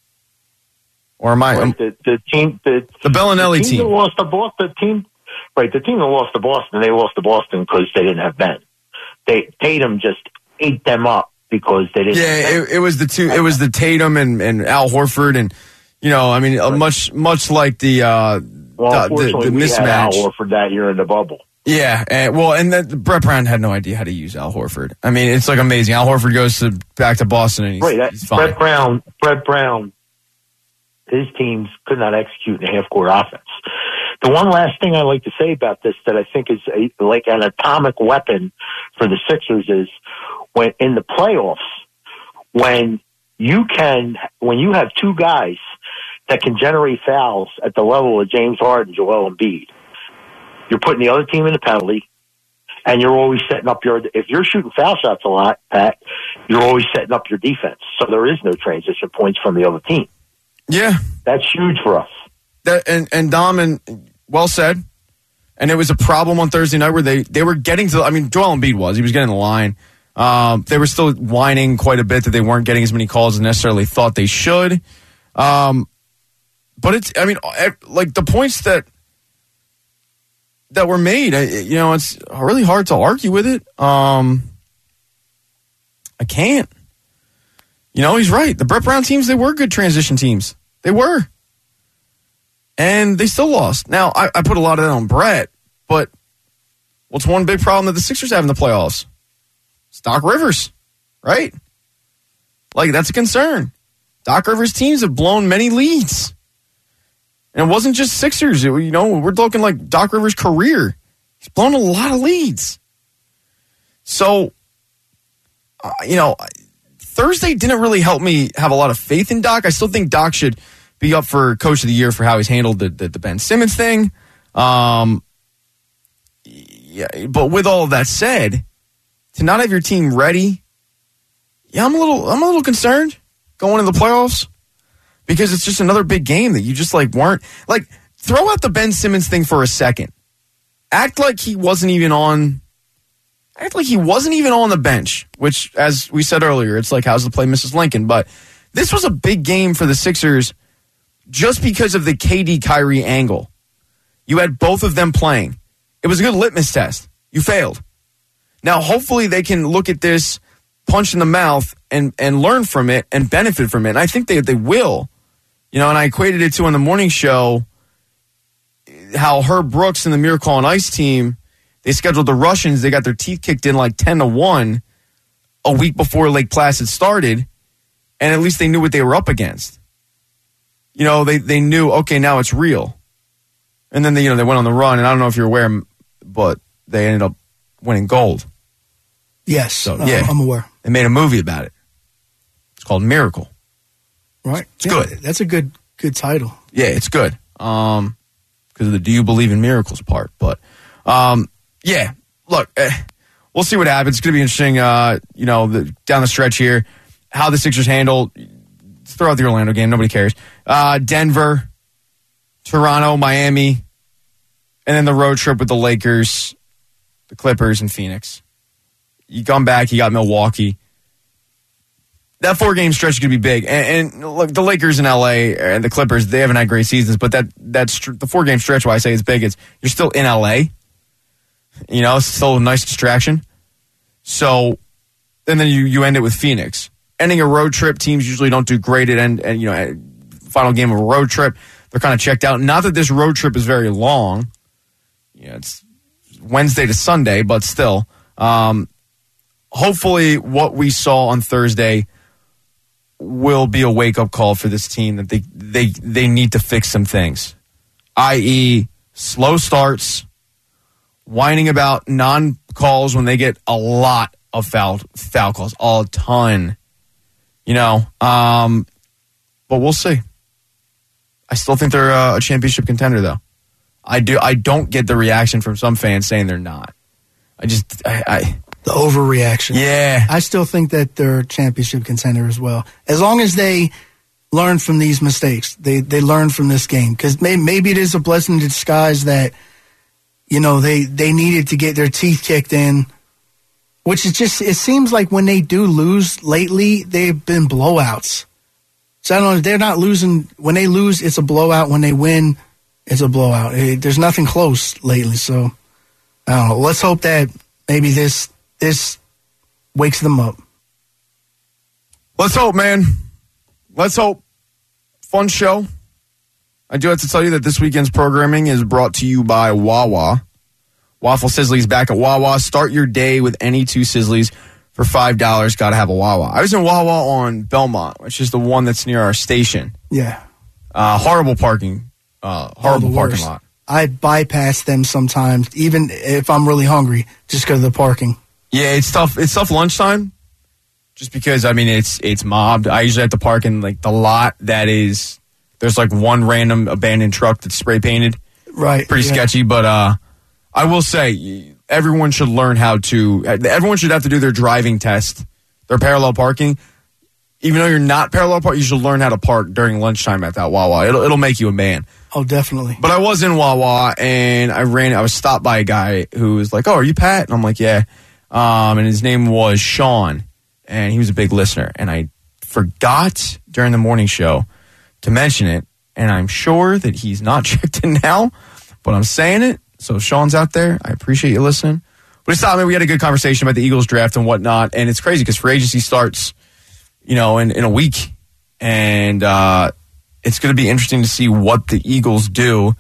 Or am I Right, um, the, the team, the, the Bellinelli the team, team. that lost to Boston, the team, right? The team that lost to Boston, they lost to Boston because they didn't have Ben. They Tatum just ate them up because they didn't. have Yeah, Ben. it, it was the two. It was the Tatum and, and Al Horford, and you know, I mean, uh, much much like the uh, well, the, the, unfortunately, the we had Al mismatch. Horford that year in the bubble. Yeah, and, well, and that, Brett Brown had no idea how to use Al Horford. I mean, it's like amazing. Al Horford goes to back to Boston, and he's, Right, that, he's fine. Brett Brown, Brett Brown, his teams could not execute in a half-court offense. The one last thing I like to say about this that I think is a, like an atomic weapon for the Sixers is when in the playoffs, when you can, when you have two guys that can generate fouls at the level of James Harden, Joel Embiid, you're putting the other team in the penalty, and you're always setting up your. If you're shooting foul shots a lot, Pat, you're always setting up your defense. So there is no transition points from the other team. Yeah, that's huge for us. That and and Dom and well said. And it was a problem on Thursday night where they they were getting to. I mean, Joel Embiid was he was getting the line. Um, they were still whining quite a bit that they weren't getting as many calls as necessarily thought they should. Um, but it's. I mean, like the points that. that were made, you know, it's really hard to argue with it. Um, I can't. You know, he's right. The Brett Brown teams, they were good transition teams. They were. And they still lost. Now, I, I put a lot of that on Brett, but what's one big problem that the Sixers have in the playoffs? It's Doc Rivers, right? Like, that's a concern. Doc Rivers' teams have blown many leads. And it wasn't just Sixers. It, you know, we're looking like Doc Rivers' career. He's blown a lot of leads. So, uh, you know, Thursday didn't really help me have a lot of faith in Doc. I still think Doc should be up for Coach of the Year for how he's handled the, the, the Ben Simmons thing. Um, yeah, but with all of that said, to not have your team ready, yeah, I'm a little, I'm a little concerned going into the playoffs. Because it's just another big game that you just like weren't like throw out the Ben Simmons thing for a second. Act like he wasn't even on act like he wasn't even on the bench, which as we said earlier, it's like how's the play Missus Lincoln, but this was a big game for the Sixers just because of the K D Kyrie angle. You had both of them playing. It was a good litmus test. You failed. Now hopefully they can look at this punch in the mouth and and learn from it and benefit from it. And I think they they will. You know, and I equated it to on the morning show how Herb Brooks and the Miracle on Ice team, they scheduled the Russians. They got their teeth kicked in like ten to one a week before Lake Placid started, and at least they knew what they were up against. You know, they, they knew, okay, now it's real. And then they, you know, they went on the run, and I don't know if you're aware, but they ended up winning gold. Yes, so, uh, yeah, I'm aware. They made a movie about it. It's called Miracle. Right. It's yeah, good. That's a good good title. Yeah, it's good. Um, because of the "Do you believe in miracles" part. But, um, yeah. Look, eh, we'll see what happens. It's going to be interesting. Uh, you know, the, down the stretch here, how the Sixers handle. Throw out the Orlando game. Nobody cares. Uh, Denver, Toronto, Miami, and then the road trip with the Lakers, the Clippers, and Phoenix. You come back. You got Milwaukee. That four-game stretch is going to be big. And, and look, the Lakers in L A and the Clippers, they haven't had great seasons, but that that's the four-game stretch, why I say it's big, is you're still in L A. You know, it's still a nice distraction. So, and then you, you end it with Phoenix. Ending a road trip, teams usually don't do great at end, and, you know, final game of a road trip. They're kind of checked out. Not that this road trip is very long. You know, it's Wednesday to Sunday, but still. Um, hopefully what we saw on Thursday will be a wake-up call for this team that they they they need to fix some things, that is slow starts, whining about non-calls when they get a lot of foul foul calls, a ton, you know. Um, but we'll see. I still think they're a, a championship contender, though. I do. I don't get the reaction from some fans saying they're not. I just I. I The overreaction. Yeah. I still think that they're a championship contender as well. As long as they learn from these mistakes. They they learn from this game because may, maybe it is a blessing in disguise that, you know, they, they needed to get their teeth kicked in, which is just, it seems like when they do lose lately, they've been blowouts. So I don't know, they're not losing, when they lose, it's a blowout. When they win, it's a blowout. It, there's nothing close lately. So I don't know. Let's hope that maybe this this wakes them up. Let's hope, man. Let's hope. Fun show. I do have to tell you that this weekend's programming is brought to you by Wawa. Waffle Sizzlies back at Wawa. Start your day with any two Sizzlies for five dollars. Got to have a Wawa. I was in Wawa on Belmont, which is the one that's near our station. Yeah. Uh, horrible parking. Uh, horrible Oh, parking worst. lot. I bypass them sometimes, even if I'm really hungry, just because of the parking. Yeah, it's tough. It's tough lunchtime. Just because, I mean, it's it's mobbed. I usually have to park in, like, the lot that is, there's, like, one random abandoned truck that's spray painted. Right. Pretty yeah. sketchy, but uh, I will say, everyone should learn how to, everyone should have to do their driving test, their parallel parking. Even though you're not parallel park, you should learn how to park during lunchtime at that Wawa. It'll, it'll make you a man. Oh, definitely. But I was in Wawa, and I ran, I was stopped by a guy who was like, oh, are you Pat? And I'm like, yeah. Um, and his name was Sean. And he was a big listener. And I forgot during the morning show to mention it. And I'm sure that he's not checked in now. But I'm saying it. So if Sean's out there, I appreciate you listening. But it's not, I mean, we had a good conversation about the Eagles draft and whatnot. And it's crazy because free agency starts, you know, in, in a week. And uh, it's going to be interesting to see what the Eagles do.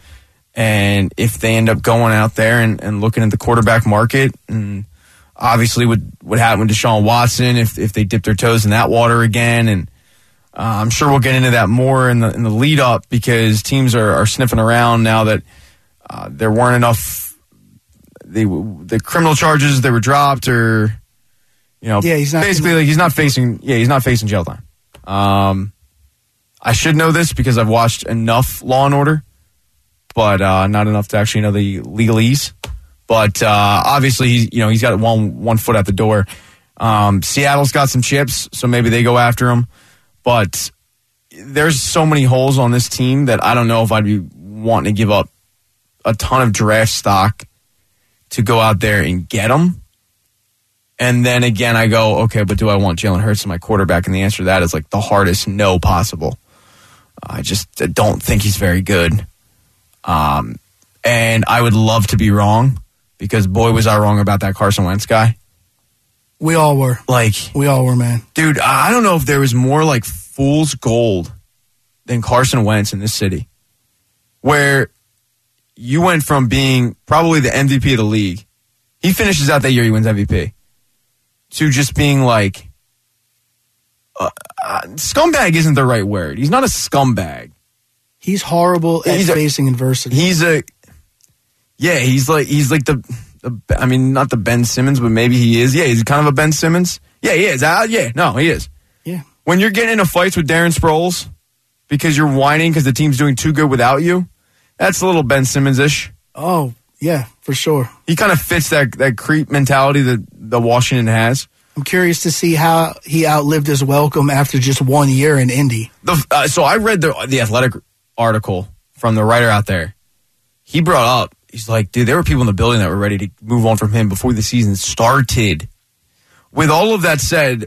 And if they end up going out there and, and looking at the quarterback market and obviously what what happened with Deshaun Watson, if if they dip their toes in that water again, and uh, I'm sure we'll get into that more in the in the lead up because teams are, are sniffing around now that uh, there weren't enough they the criminal charges that were dropped, or you know, yeah, he's not basically like he's not facing yeah he's not facing jail time. Um, I should know this because I've watched enough Law and Order, but uh, not enough to actually know the legalese. But uh, obviously, he's you know he's got one one foot at the door. Um, Seattle's got some chips, so maybe they go after him. But there's so many holes on this team that I don't know if I'd be wanting to give up a ton of draft stock to go out there and get them. And then again, I go, okay, but do I want Jalen Hurts as my quarterback? And the answer to that is like the hardest no possible. I just don't think he's very good. Um, and I would love to be wrong. Because boy, was I wrong about that Carson Wentz guy. We all were. Like, we all were, man. Dude, I don't know if there was more like fool's gold than Carson Wentz in this city. Where you went from being probably the M V P of the league. He finishes out that year, he wins M V P. To just being like, uh, uh, scumbag isn't the right word. He's not a scumbag. He's horrible at he's facing a, adversity. He's a... Yeah, he's like he's like the, the, I mean, not the Ben Simmons, but maybe he is. Yeah, he's kind of a Ben Simmons. Yeah, he is. Uh, yeah, no, he is. Yeah. When you're getting into fights with Darren Sproles because you're whining because the team's doing too good without you, that's a little Ben Simmons-ish. Oh, yeah, for sure. He kind of fits that, that creep mentality that the Washington has. I'm curious to see how he outlived his welcome after just one year in Indy. The, uh, so I read the the Athletic article from the writer out there. He brought up, he's like, dude, there were people in the building that were ready to move on from him before the season started. With all of that said,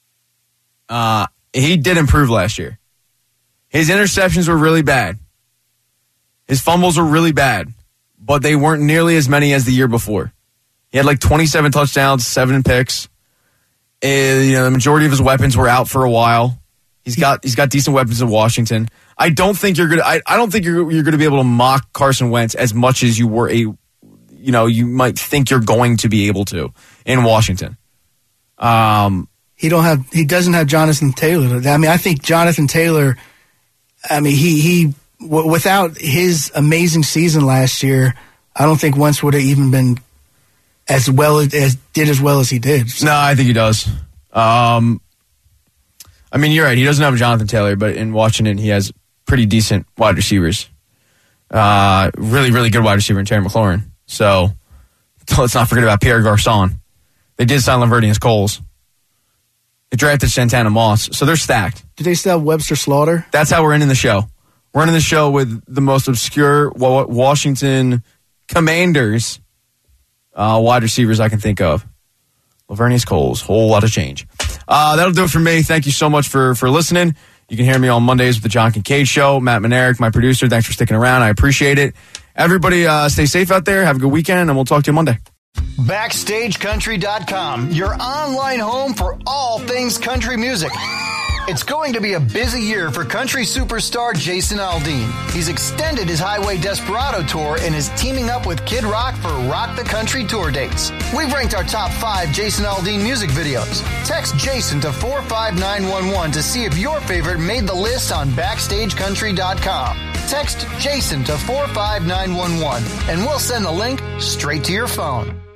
uh, he did improve last year. His interceptions were really bad. His fumbles were really bad, but they weren't nearly as many as the year before. He had like twenty-seven touchdowns, seven picks. And, you know, the majority of his weapons were out for a while. He's got he's got decent weapons in Washington. I don't think you're gonna. I, I don't think you're you're gonna be able to mock Carson Wentz as much as you were a, you know, you might think you're going to be able to in Washington. Um, he don't have. He doesn't have Jonathan Taylor. I mean, I think Jonathan Taylor. I mean, he he w- without his amazing season last year, I don't think Wentz would have even been as well as, as did as well as he did. So. No, I think he does. Um, I mean, you're right. He doesn't have Jonathan Taylor, but in Washington, he has pretty decent wide receivers. Uh, really, really good wide receiver in Terry McLaurin. So let's not forget about Pierre Garçon. They did sign Lavernius Coles. They drafted Santana Moss. So they're stacked. Do they still have Webster Slaughter? That's how we're ending the show. We're ending the show with the most obscure Washington Commanders uh, wide receivers I can think of. Lavernius Coles, whole lot of change. Uh, that'll do it for me. Thank you so much for, for listening. You can hear me on Mondays with the John Kincaid Show. Matt Manerick, my producer, thanks for sticking around. I appreciate it. Everybody uh, stay safe out there. Have a good weekend, and we'll talk to you Monday. Backstage Country dot com, your online home for all things country music. It's going to be a busy year for country superstar Jason Aldean. He's extended his Highway Desperado tour and is teaming up with Kid Rock for Rock the Country tour dates. We've ranked our top five Jason Aldean music videos. Text Jason to four five nine one one to see if your favorite made the list on Backstage Country dot com. Text Jason to four five nine one one and we'll send the link straight to your phone.